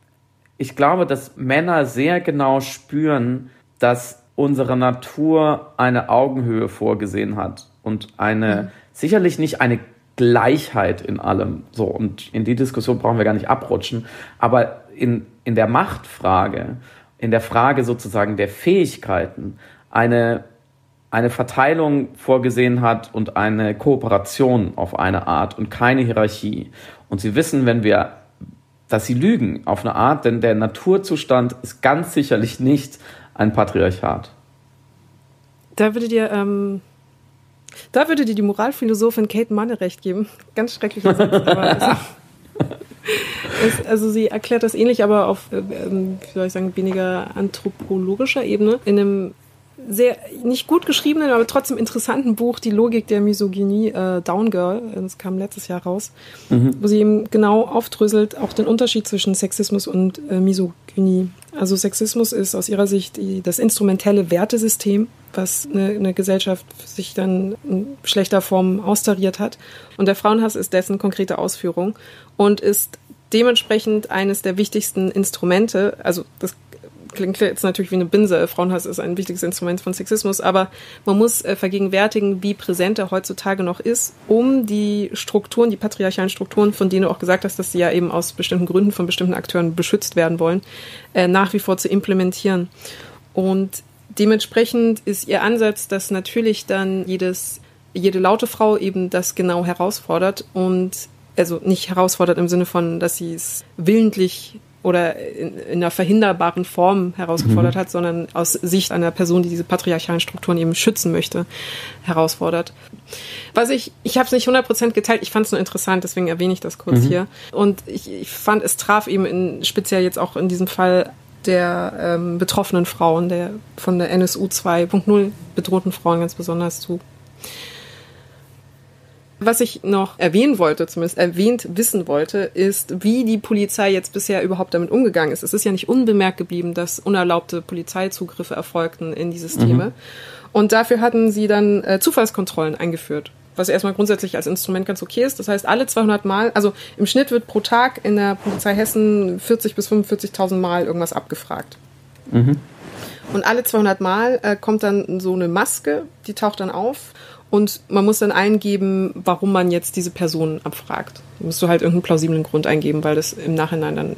ich glaube, dass Männer sehr genau spüren, dass unsere Natur eine Augenhöhe vorgesehen hat und eine, mhm. sicherlich nicht eine Gleichheit in allem. So, und in die Diskussion brauchen wir gar nicht abrutschen, aber in, in der Machtfrage, in der Frage sozusagen der Fähigkeiten, eine, eine Verteilung vorgesehen hat und eine Kooperation auf eine Art und keine Hierarchie. Und Sie wissen, wenn wir, dass Sie lügen auf eine Art, denn der Naturzustand ist ganz sicherlich nicht ein Patriarchat.
Da würde dir, ähm, da würde dir die Moralphilosophin Kate Manne recht geben. Ganz schrecklicher Satz, aber Es, also sie erklärt das ähnlich, aber auf, äh, wie soll ich sagen, weniger anthropologischer Ebene. In einem sehr, nicht gut geschriebenen, aber trotzdem interessanten Buch, Die Logik der Misogynie, äh, Down Girl, das kam letztes Jahr raus, mhm. wo sie eben genau aufdröselt, auch den Unterschied zwischen Sexismus und äh, Misogynie. Also Sexismus ist aus ihrer Sicht die, das instrumentelle Wertesystem, was eine, eine Gesellschaft sich dann in schlechter Form austariert hat. Und der Frauenhass ist dessen konkrete Ausführung und ist dementsprechend eines der wichtigsten Instrumente, also das klingt jetzt natürlich wie eine Binse, Frauenhass ist ein wichtiges Instrument von Sexismus, aber man muss äh, vergegenwärtigen, wie präsent er heutzutage noch ist, um die Strukturen, die patriarchalen Strukturen, von denen du auch gesagt hast, dass sie ja eben aus bestimmten Gründen von bestimmten Akteuren beschützt werden wollen, äh, nach wie vor zu implementieren. Und dementsprechend ist ihr Ansatz, dass natürlich dann jedes, jede laute Frau eben das genau herausfordert und also nicht herausfordert im Sinne von, dass sie es willentlich oder in, in einer verhinderbaren Form herausgefordert mhm. hat, sondern aus Sicht einer Person, die diese patriarchalen Strukturen eben schützen möchte, herausfordert. Was ich, ich habe es nicht hundert Prozent geteilt, ich fand es nur interessant, deswegen erwähne ich das kurz mhm. hier. Und ich, ich fand, es traf eben in, speziell jetzt auch in diesem Fall der ähm, betroffenen Frauen, der von der N S U zwei Punkt null bedrohten Frauen ganz besonders zu. Was ich noch erwähnen wollte, zumindest erwähnt wissen wollte, ist, wie die Polizei jetzt bisher überhaupt damit umgegangen ist. Es ist ja nicht unbemerkt geblieben, dass unerlaubte Polizeizugriffe erfolgten in die Systeme. Mhm. Und dafür hatten sie dann äh, Zufallskontrollen eingeführt, was erstmal grundsätzlich als Instrument ganz okay ist. Das heißt, alle zweihundert Mal, also im Schnitt wird pro Tag in der Polizei Hessen vierzig bis fünfundvierzigtausend Mal irgendwas abgefragt. Mhm. Und alle zweihundert Mal äh, kommt dann so eine Maske, die taucht dann auf. Und man muss dann eingeben, warum man jetzt diese Person abfragt. Da musst du halt irgendeinen plausiblen Grund eingeben, weil das im Nachhinein dann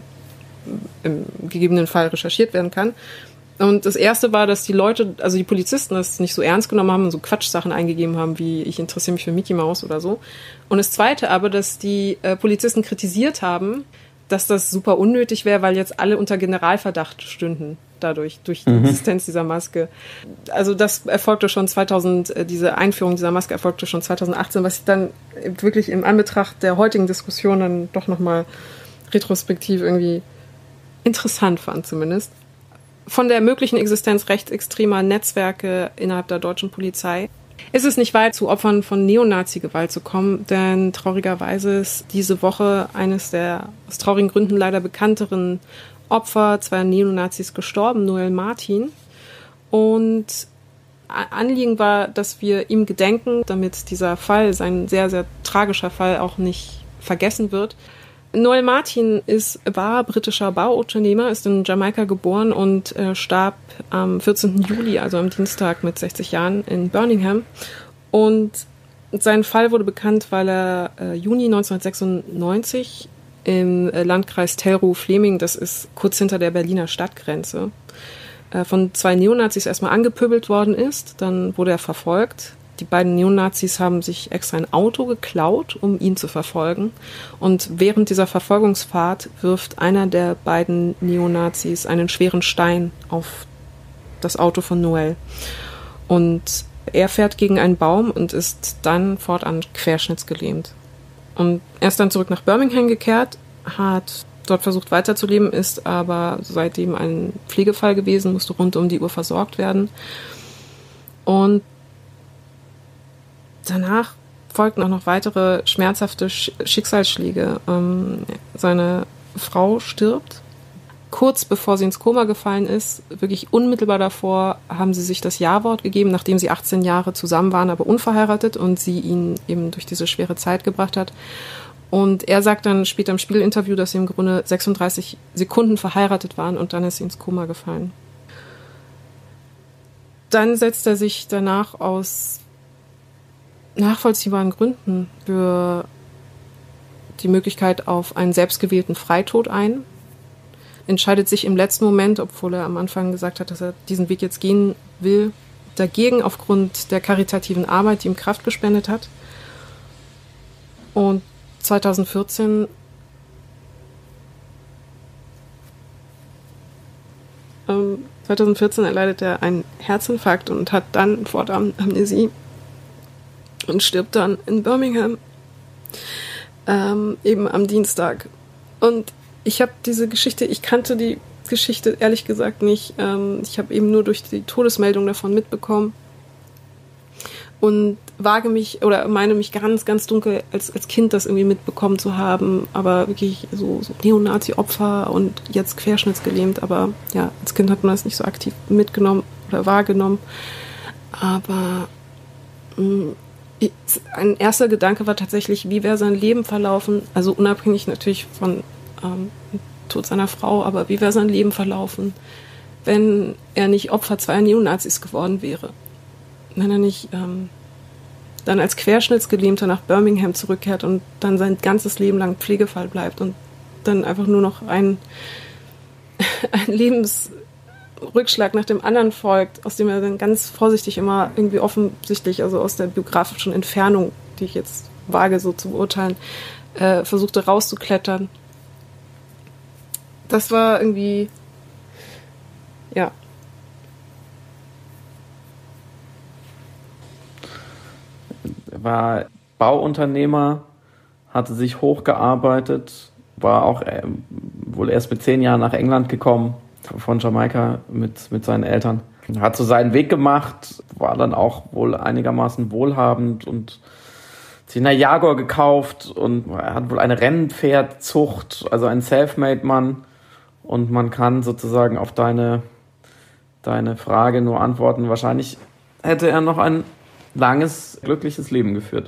im gegebenen Fall recherchiert werden kann. Und das Erste war, dass die Leute, also die Polizisten, das nicht so ernst genommen haben und so Quatschsachen eingegeben haben, wie ich interessiere mich für Mickey Mouse oder so. Und das Zweite aber, dass die äh, Polizisten kritisiert haben, dass das super unnötig wäre, weil jetzt alle unter Generalverdacht stünden dadurch, durch die mhm. Existenz dieser Maske. Also das erfolgte schon zweitausend, diese Einführung dieser Maske erfolgte schon zweitausendachtzehn, was ich dann wirklich im Anbetracht der heutigen Diskussion dann doch nochmal retrospektiv irgendwie interessant fand zumindest. Von der möglichen Existenz rechtsextremer Netzwerke innerhalb der deutschen Polizei ist es nicht weit, zu Opfern von Neonazi-Gewalt zu kommen, denn traurigerweise ist diese Woche eines der aus traurigen Gründen leider bekannteren Opfer zweier Neonazis gestorben, Noel Martin. Und Anliegen war, dass wir ihm gedenken, damit dieser Fall, sein sehr, sehr tragischer Fall, auch nicht vergessen wird. Noel Martin ist, war britischer Bauunternehmer, ist in Jamaika geboren und äh, starb am vierzehnten Juli, also am Dienstag mit sechzig Jahren in Birmingham. Und sein Fall wurde bekannt, weil er äh, Juni neunzehnhundertsechsundneunzig im äh, Landkreis Telrow-Fleming, das ist kurz hinter der Berliner Stadtgrenze, äh, von zwei Neonazis erstmal angepöbelt worden ist. Dann wurde er verfolgt. Die beiden Neonazis haben sich extra ein Auto geklaut, um ihn zu verfolgen. Und während dieser Verfolgungsfahrt wirft einer der beiden Neonazis einen schweren Stein auf das Auto von Noel. Und er fährt gegen einen Baum und ist dann fortan querschnittsgelähmt. Und er ist dann zurück nach Birmingham gekehrt, hat dort versucht weiterzuleben, ist aber seitdem ein Pflegefall gewesen, musste rund um die Uhr versorgt werden. Und danach folgten auch noch weitere schmerzhafte Schicksalsschläge. Ähm, seine Frau stirbt. Kurz bevor sie ins Koma gefallen ist, wirklich unmittelbar davor, haben sie sich das Ja-Wort gegeben, nachdem sie achtzehn Jahre zusammen waren, aber unverheiratet und sie ihn eben durch diese schwere Zeit gebracht hat. Und er sagt dann später im Spiegelinterview, dass sie im Grunde sechsunddreißig Sekunden verheiratet waren und dann ist sie ins Koma gefallen. Dann setzt er sich danach aus nachvollziehbaren Gründen für die Möglichkeit auf einen selbstgewählten Freitod ein, entscheidet sich im letzten Moment, obwohl er am Anfang gesagt hat, dass er diesen Weg jetzt gehen will, dagegen aufgrund der karitativen Arbeit, die ihm Kraft gespendet hat. Und zweitausendvierzehn ähm, zweitausendvierzehn erleidet er einen Herzinfarkt und hat dann fortan Amnesie und stirbt dann in Birmingham, ähm, eben am Dienstag. Und Ich habe diese Geschichte, ich kannte die Geschichte ehrlich gesagt nicht. Ähm, ich habe eben nur durch die Todesmeldung davon mitbekommen und wage mich oder meine mich ganz, ganz dunkel als, als Kind das irgendwie mitbekommen zu haben, aber wirklich so, so Neonazi-Opfer und jetzt querschnittsgelähmt, aber ja, als Kind hat man das nicht so aktiv mitgenommen oder wahrgenommen. Aber mh, ein erster Gedanke war tatsächlich, wie wäre sein Leben verlaufen, also unabhängig natürlich von ähm, Tod seiner Frau, aber wie wäre sein Leben verlaufen, wenn er nicht Opfer zweier Neonazis geworden wäre. Wenn er nicht ähm, dann als Querschnittsgelähmter nach Birmingham zurückkehrt und dann sein ganzes Leben lang Pflegefall bleibt und dann einfach nur noch ein, ein Lebensrückschlag nach dem anderen folgt, aus dem er dann ganz vorsichtig immer irgendwie offensichtlich, also aus der biografischen Entfernung, die ich jetzt wage so zu beurteilen, äh, versuchte rauszuklettern. Das war irgendwie, ja.
Er war Bauunternehmer, hatte sich hochgearbeitet, war auch äh, wohl erst mit zehn Jahren nach England gekommen, von Jamaika mit, mit seinen Eltern. Hat so seinen Weg gemacht, war dann auch wohl einigermaßen wohlhabend und sich einen Jaguar gekauft und er hat wohl eine Rennpferdzucht, also ein Selfmade-Mann. Und man kann sozusagen auf deine, deine Frage nur antworten, wahrscheinlich hätte er noch ein langes, glückliches Leben geführt.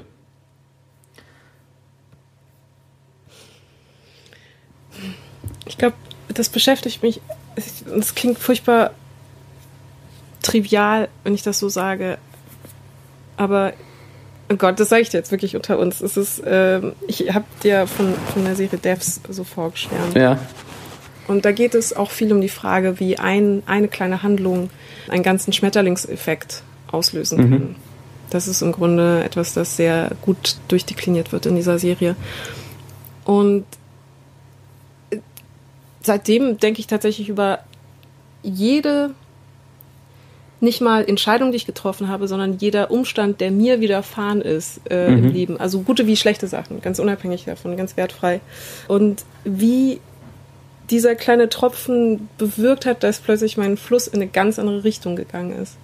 Ich glaube, das beschäftigt mich, es klingt furchtbar trivial, wenn ich das so sage, aber oh Gott, das sage ich dir jetzt wirklich unter uns. Es ist, ähm, ich habe dir von, von der Serie Devs so vorgeschwärmt.
Ja.
Und da geht es auch viel um die Frage, wie ein, eine kleine Handlung einen ganzen Schmetterlingseffekt auslösen kann. Mhm. Das ist im Grunde etwas, das sehr gut durchdekliniert wird in dieser Serie. Und seitdem denke ich tatsächlich über jede, nicht mal Entscheidung, die ich getroffen habe, sondern jeder Umstand, der mir widerfahren ist äh, mhm. im Leben. Also gute wie schlechte Sachen, ganz unabhängig davon, ganz wertfrei. Und wie dieser kleine Tropfen bewirkt hat, dass plötzlich mein Fluss in eine ganz andere Richtung gegangen ist.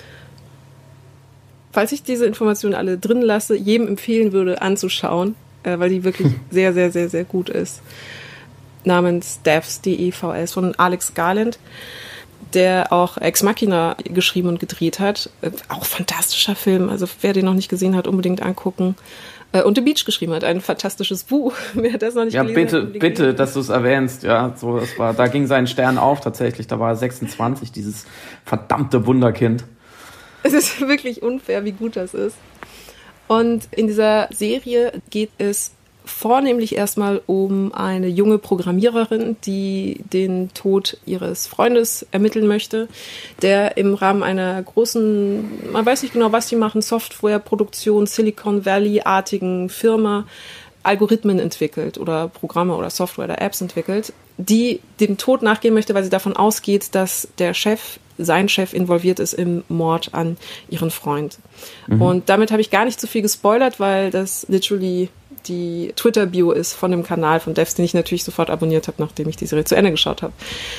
Falls ich diese Informationen alle drin lasse, jedem empfehlen würde, anzuschauen, äh, weil die wirklich sehr, sehr, sehr, sehr gut ist. Namens Devs, D E V S, von Alex Garland, der auch Ex Machina geschrieben und gedreht hat. Äh, auch fantastischer Film, also wer den noch nicht gesehen hat, unbedingt angucken. Und The Beach geschrieben hat, ein fantastisches Buch. Wer das noch nicht
ja,
gelesen
bitte,
hat,
bitte, dass du es erwähnst. Ja, so, das war, da ging sein Stern auf tatsächlich. Da war er sechsundzwanzig, dieses verdammte Wunderkind.
Es ist wirklich unfair, wie gut das ist. Und in dieser Serie geht es vornehmlich erstmal um eine junge Programmiererin, die den Tod ihres Freundes ermitteln möchte, der im Rahmen einer großen, man weiß nicht genau, was die machen, Softwareproduktion, Silicon Valley-artigen Firma, Algorithmen entwickelt oder Programme oder Software oder Apps entwickelt, die dem Tod nachgehen möchte, weil sie davon ausgeht, dass der Chef, sein Chef involviert ist im Mord an ihren Freund. Mhm. Und damit habe ich gar nicht so viel gespoilert, weil das literally die Twitter-Bio ist von dem Kanal von Devs, den ich natürlich sofort abonniert habe, nachdem ich die Serie zu Ende geschaut habe.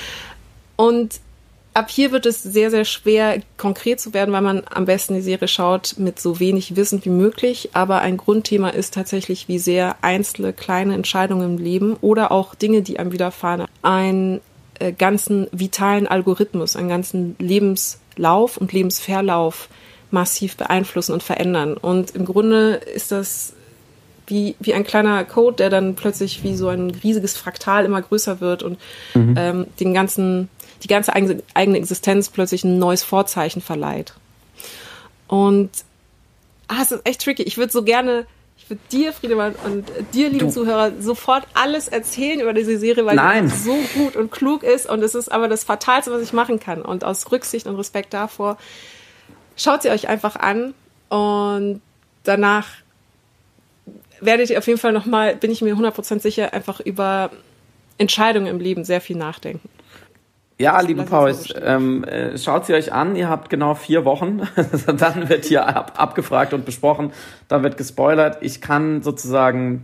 Und ab hier wird es sehr, sehr schwer, konkret zu werden, weil man am besten die Serie schaut mit so wenig Wissen wie möglich. Aber ein Grundthema ist tatsächlich, wie sehr einzelne kleine Entscheidungen im Leben oder auch Dinge, die einem widerfahren, einen äh, ganzen vitalen Algorithmus, einen ganzen Lebenslauf und Lebensverlauf massiv beeinflussen und verändern. Und im Grunde ist das Wie, wie ein kleiner Code, der dann plötzlich wie so ein riesiges Fraktal immer größer wird und mhm. ähm, den ganzen, die ganze eigene, eigene Existenz plötzlich ein neues Vorzeichen verleiht. Und ah, es ist echt tricky. Ich würde so gerne, ich würde dir, Friedemann, und dir, liebe du. Zuhörer, sofort alles erzählen über diese Serie, weil
Nein.
sie so gut und klug ist und es ist aber das Fatalste, was ich machen kann. Und aus Rücksicht und Respekt davor, schaut sie euch einfach an und danach werdet ihr auf jeden Fall nochmal, bin ich mir hundert Prozent sicher, einfach über Entscheidungen im Leben sehr viel nachdenken.
Ja, liebe Pauls, ähm, äh, schaut sie euch an, ihr habt genau vier Wochen, dann wird hier ab, abgefragt und besprochen, dann wird gespoilert. Ich kann sozusagen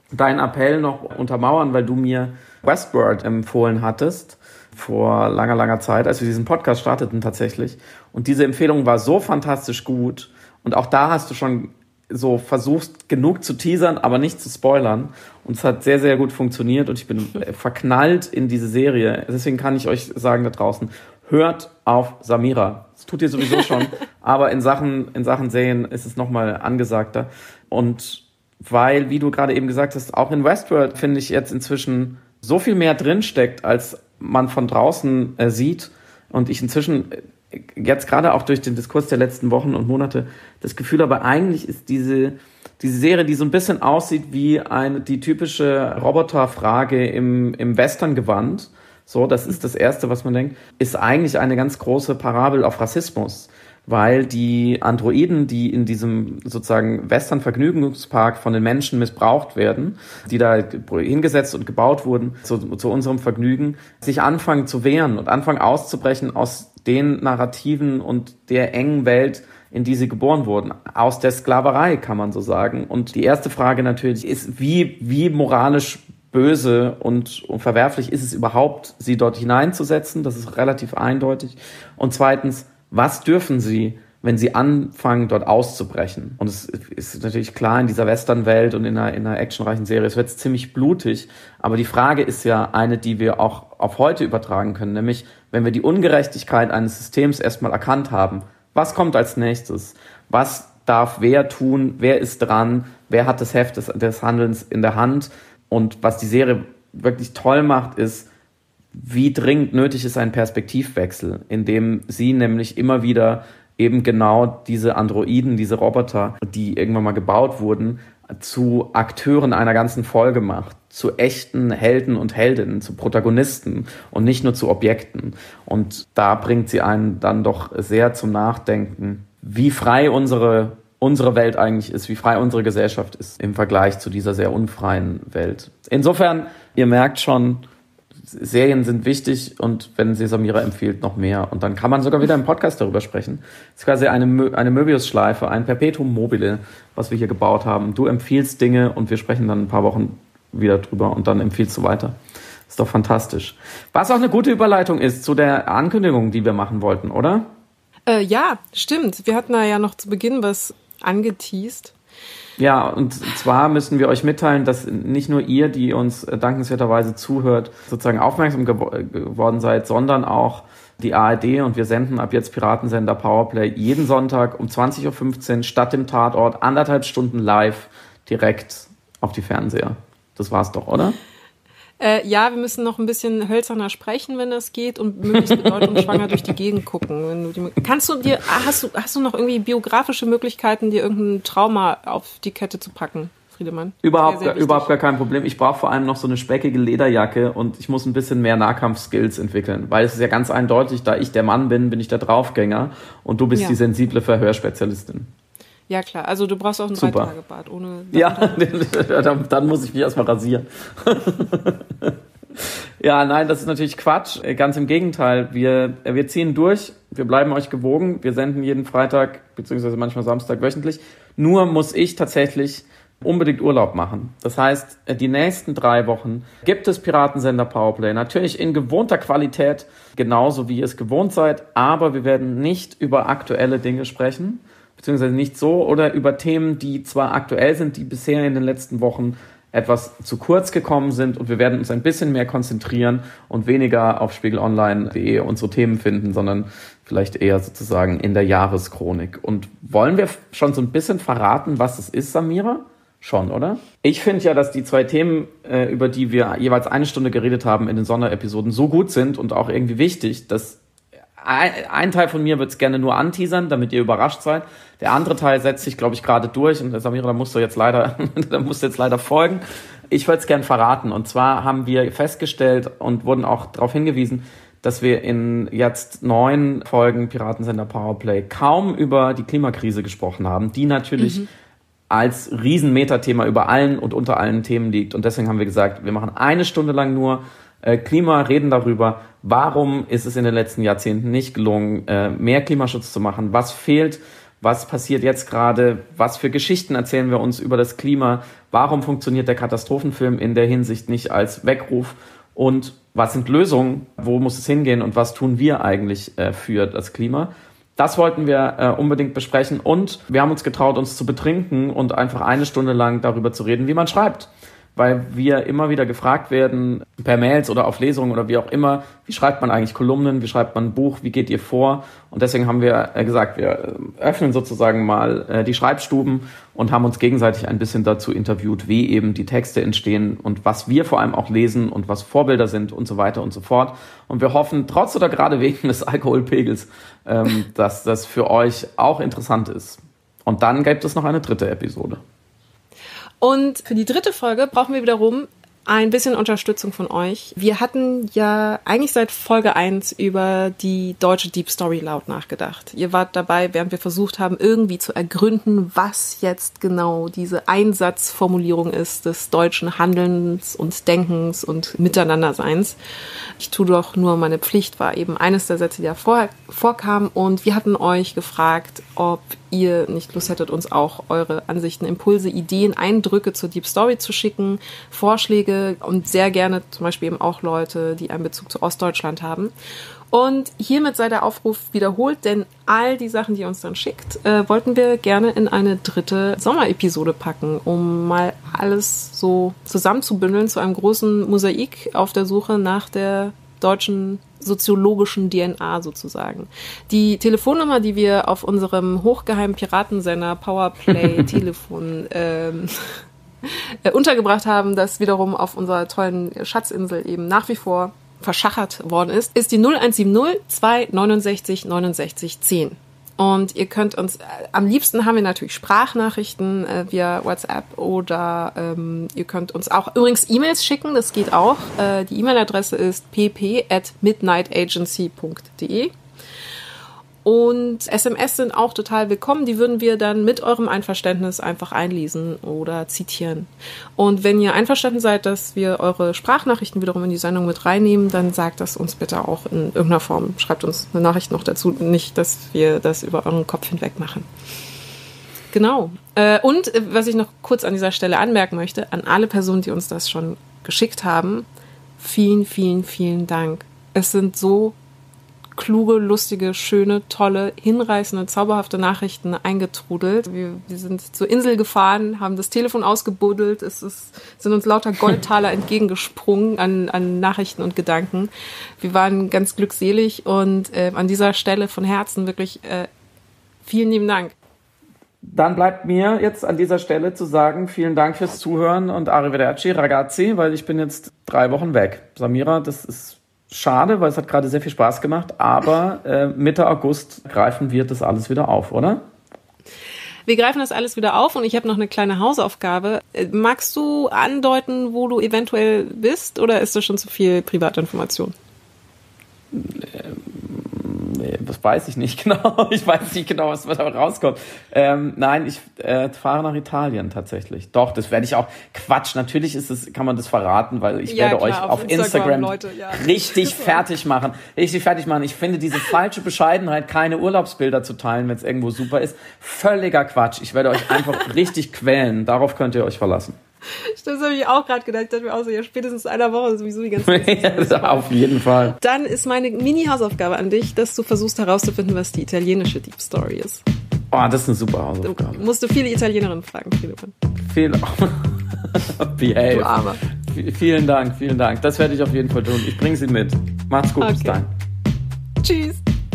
deinen Appell noch untermauern, weil du mir Westworld empfohlen hattest vor langer, langer Zeit, als wir diesen Podcast starteten tatsächlich. Und diese Empfehlung war so fantastisch gut. Und auch da hast du schon so versucht, genug zu teasern, aber nicht zu spoilern. Und es hat sehr, sehr gut funktioniert und ich bin verknallt in diese Serie. Deswegen kann ich euch sagen da draußen, hört auf Samira. Das tut ihr sowieso schon, aber in Sachen, in Sachen Serien ist es nochmal angesagter. Und weil, wie du gerade eben gesagt hast, auch in Westworld finde ich jetzt inzwischen so viel mehr drinsteckt, als man von draußen äh, sieht. Und ich inzwischen jetzt gerade auch durch den Diskurs der letzten Wochen und Monate das Gefühl habe, eigentlich ist diese, diese Serie, die so ein bisschen aussieht wie eine, die typische Roboterfrage im, im Western-Gewand, so, das ist das Erste, was man denkt, ist eigentlich eine ganz große Parabel auf Rassismus, weil die Androiden, die in diesem sozusagen Western-Vergnügungspark von den Menschen missbraucht werden, die da hingesetzt und gebaut wurden zu, zu unserem Vergnügen, sich anfangen zu wehren und anfangen auszubrechen aus den Narrativen und der engen Welt, in die sie geboren wurden. Aus der Sklaverei, kann man so sagen. Und die erste Frage natürlich ist, wie, wie moralisch böse und, und verwerflich ist es überhaupt, sie dort hineinzusetzen? Das ist relativ eindeutig. Und zweitens, was dürfen sie, wenn sie anfangen, dort auszubrechen? Und es ist natürlich klar, in dieser Western-Welt und in einer, in einer actionreichen Serie, es wird ziemlich blutig. Aber die Frage ist ja eine, die wir auch auf heute übertragen können. Nämlich, wenn wir die Ungerechtigkeit eines Systems erstmal erkannt haben, was kommt als nächstes? Was darf wer tun? Wer ist dran? Wer hat das Heft des, des Handelns in der Hand? Und was die Serie wirklich toll macht, ist, wie dringend nötig ist ein Perspektivwechsel, in dem sie nämlich immer wieder eben genau diese Androiden, diese Roboter, die irgendwann mal gebaut wurden, zu Akteuren einer ganzen Folge macht, zu echten Helden und Heldinnen, zu Protagonisten und nicht nur zu Objekten. Und da bringt sie einen dann doch sehr zum Nachdenken, wie frei unsere, unsere Welt eigentlich ist, wie frei unsere Gesellschaft ist im Vergleich zu dieser sehr unfreien Welt. Insofern, ihr merkt schon, Serien sind wichtig und wenn sie Samira empfiehlt, noch mehr. Und dann kann man sogar wieder im Podcast darüber sprechen. Es ist quasi eine, Mö- eine Möbius-Schleife, ein Perpetuum mobile, was wir hier gebaut haben. Du empfiehlst Dinge und wir sprechen dann ein paar Wochen wieder drüber und dann empfiehlst du weiter. Ist doch fantastisch. Was auch eine gute Überleitung ist zu der Ankündigung, die wir machen wollten, oder?
Äh, ja, stimmt. Wir hatten da ja noch zu Beginn was angeteast.
Ja, und zwar müssen wir euch mitteilen, dass nicht nur ihr, die uns dankenswerterweise zuhört, sozusagen aufmerksam gewo- geworden seid, sondern auch die A R D, und wir senden ab jetzt Piratensender Powerplay jeden Sonntag um zwanzig Uhr fünfzehn statt dem Tatort anderthalb Stunden live direkt auf die Fernseher. Das war's doch, oder?
Äh, ja, wir müssen noch ein bisschen hölzerner sprechen, wenn das geht, und möglichst bedeutungsschwanger durch die Gegend gucken. Wenn du die, kannst du dir, hast du, hast du noch irgendwie biografische Möglichkeiten, dir irgendein Trauma auf die Kette zu packen, Friedemann?
Überhaupt, gar, überhaupt gar kein Problem. Ich brauche vor allem noch so eine speckige Lederjacke und ich muss ein bisschen mehr Nahkampfskills entwickeln, weil es ist ja ganz eindeutig, da ich der Mann bin, bin ich der Draufgänger und du bist ja die sensible Verhörspezialistin.
Ja, klar. Also du brauchst auch ein Drei-Tage-Bad ohne...
Ja, dann, dann muss ich mich erstmal rasieren. Ja, nein, das ist natürlich Quatsch. Ganz im Gegenteil. Wir, wir ziehen durch. Wir bleiben euch gewogen. Wir senden jeden Freitag, beziehungsweise manchmal Samstag wöchentlich. Nur muss ich tatsächlich unbedingt Urlaub machen. Das heißt, die nächsten drei Wochen gibt es Piratensender Powerplay. Natürlich in gewohnter Qualität, genauso wie ihr es gewohnt seid. Aber wir werden nicht über aktuelle Dinge sprechen, beziehungsweise nicht so, oder über Themen, die zwar aktuell sind, die bisher in den letzten Wochen etwas zu kurz gekommen sind, und wir werden uns ein bisschen mehr konzentrieren und weniger auf spiegelonline punkt de unsere Themen finden, sondern vielleicht eher sozusagen in der Jahreschronik. Und wollen wir schon so ein bisschen verraten, was es ist, Samira? Schon, oder? Ich finde ja, dass die zwei Themen, äh, über die wir jeweils eine Stunde geredet haben in den Sonderepisoden, so gut sind und auch irgendwie wichtig, dass ein, ein Teil von mir wird es gerne nur anteasern, damit ihr überrascht seid. Der andere Teil setzt sich, glaube ich, gerade durch, und Samira, da musst du jetzt leider, da musst du jetzt leider folgen. Ich würde es gerne verraten. Und zwar haben wir festgestellt und wurden auch darauf hingewiesen, dass wir in jetzt neun Folgen Piratensender Powerplay kaum über die Klimakrise gesprochen haben, die natürlich mhm. als Riesen-Metathema über allen und unter allen Themen liegt. Und deswegen haben wir gesagt, wir machen eine Stunde lang nur äh, Klima, reden darüber, warum ist es in den letzten Jahrzehnten nicht gelungen, äh, mehr Klimaschutz zu machen, was fehlt, Was passiert jetzt gerade? Was für Geschichten erzählen wir uns über das Klima? Warum funktioniert der Katastrophenfilm in der Hinsicht nicht als Weckruf? Und was sind Lösungen? Wo muss es hingehen? Und was tun wir eigentlich äh, für das Klima? Das wollten wir äh, unbedingt besprechen. Und wir haben uns getraut, uns zu betrinken und einfach eine Stunde lang darüber zu reden, wie man schreibt. Weil wir immer wieder gefragt werden, per Mails oder auf Lesungen oder wie auch immer, wie schreibt man eigentlich Kolumnen, wie schreibt man ein Buch, wie geht ihr vor? Und deswegen haben wir gesagt, wir öffnen sozusagen mal die Schreibstuben und haben uns gegenseitig ein bisschen dazu interviewt, wie eben die Texte entstehen und was wir vor allem auch lesen und was Vorbilder sind und so weiter und so fort. Und wir hoffen, trotz oder gerade wegen des Alkoholpegels, dass das für euch auch interessant ist. Und dann gibt es noch eine dritte Episode.
Und für die dritte Folge brauchen wir wiederum ein bisschen Unterstützung von euch. Wir hatten ja eigentlich seit Folge eins über die deutsche Deep Story laut nachgedacht. Ihr wart dabei, während wir versucht haben, irgendwie zu ergründen, was jetzt genau diese Einsatzformulierung ist des deutschen Handelns und Denkens und Miteinanderseins. Ich tue doch nur meine Pflicht, war eben eines der Sätze, die da vor, vorkamen. Und wir hatten euch gefragt, ob ihr nicht Lust hättet, uns auch eure Ansichten, Impulse, Ideen, Eindrücke zur Deep Story zu schicken, Vorschläge und sehr gerne zum Beispiel eben auch Leute, die einen Bezug zu Ostdeutschland haben. Und hiermit sei der Aufruf wiederholt, denn all die Sachen, die ihr uns dann schickt, äh, wollten wir gerne in eine dritte Sommerepisode packen, um mal alles so zusammenzubündeln zu einem großen Mosaik auf der Suche nach der deutschen soziologischen D N A sozusagen. Die Telefonnummer, die wir auf unserem hochgeheimen Piratensender Powerplay-Telefon ähm, äh, untergebracht haben, das wiederum auf unserer tollen Schatzinsel eben nach wie vor verschachert worden ist, ist die null eins sieben null zwei neunundsechzig neunundsechzig zehn. Und ihr könnt uns, äh, am liebsten haben wir natürlich Sprachnachrichten äh, via WhatsApp oder ähm, ihr könnt uns auch übrigens E-Mails schicken, das geht auch. Äh, die E-Mail-Adresse ist p p at midnight agency punkt d e. Und S M S sind auch total willkommen. Die würden wir dann mit eurem Einverständnis einfach einlesen oder zitieren. Und wenn ihr einverstanden seid, dass wir eure Sprachnachrichten wiederum in die Sendung mit reinnehmen, dann sagt das uns bitte auch in irgendeiner Form. Schreibt uns eine Nachricht noch dazu. Nicht, dass wir das über euren Kopf hinweg machen. Genau. Und was ich noch kurz an dieser Stelle anmerken möchte, an alle Personen, die uns das schon geschickt haben, vielen, vielen, vielen Dank. Es sind so kluge, lustige, schöne, tolle, hinreißende, zauberhafte Nachrichten eingetrudelt. Wir, wir sind zur Insel gefahren, haben das Telefon ausgebuddelt, es ist, sind uns lauter Goldtaler entgegengesprungen an, an Nachrichten und Gedanken. Wir waren ganz glückselig und äh, an dieser Stelle von Herzen wirklich äh, vielen lieben Dank.
Dann bleibt mir jetzt an dieser Stelle zu sagen, vielen Dank fürs Zuhören und arrivederci, ragazzi, weil ich bin jetzt drei Wochen weg. Samira, das ist schade, weil es hat gerade sehr viel Spaß gemacht, aber äh, Mitte August greifen wir das alles wieder auf, oder?
Wir greifen das alles wieder auf und ich habe noch eine kleine Hausaufgabe. Magst du andeuten, wo du eventuell bist oder ist das schon zu viel Privatinformation?
Ähm, das weiß ich nicht genau. Ich weiß nicht genau, was da rauskommt. Ähm, nein, ich äh, fahre nach Italien tatsächlich. Doch, das werde ich auch. Quatsch, natürlich ist es, kann man das verraten, weil ich ja, werde klar, euch auf, auf Instagram, Instagram Leute, ja. richtig fertig machen. Richtig fertig machen. Ich finde diese falsche Bescheidenheit, keine Urlaubsbilder zu teilen, wenn es irgendwo super ist, völliger Quatsch. Ich werde euch einfach richtig quälen. Darauf könnt ihr euch verlassen.
Das habe ich auch gerade gedacht. Ich dachte mir auch so, ja, spätestens in einer Woche sowieso die ganze Zeit.
Ja, auf jeden Fall.
Dann ist meine Mini-Hausaufgabe an dich, dass du versuchst herauszufinden, was die italienische Deep Story ist.
Oh, das ist eine super Hausaufgabe.
Du musst du viele Italienerinnen fragen, Philippin.
Vielen Behave.
Du Armer.
V- vielen Dank, vielen Dank. Das werde ich auf jeden Fall tun. Ich bringe sie mit. Macht's gut, okay. Bis dann.
Tschüss.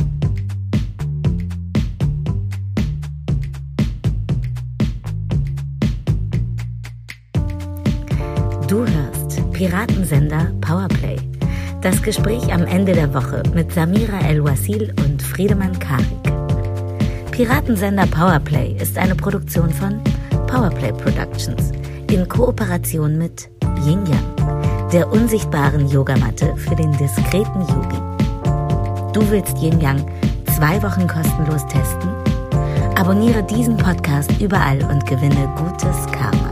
Du hörst Piratensender Powerplay. Das Gespräch am Ende der Woche mit Samira El-Wasil und Friedemann Karik. Piratensender Powerplay ist eine Produktion von Powerplay Productions in Kooperation mit Yin Yang, der unsichtbaren Yogamatte für den diskreten Yogi. Du willst Yin Yang zwei Wochen kostenlos testen? Abonniere diesen Podcast überall und gewinne gutes Karma.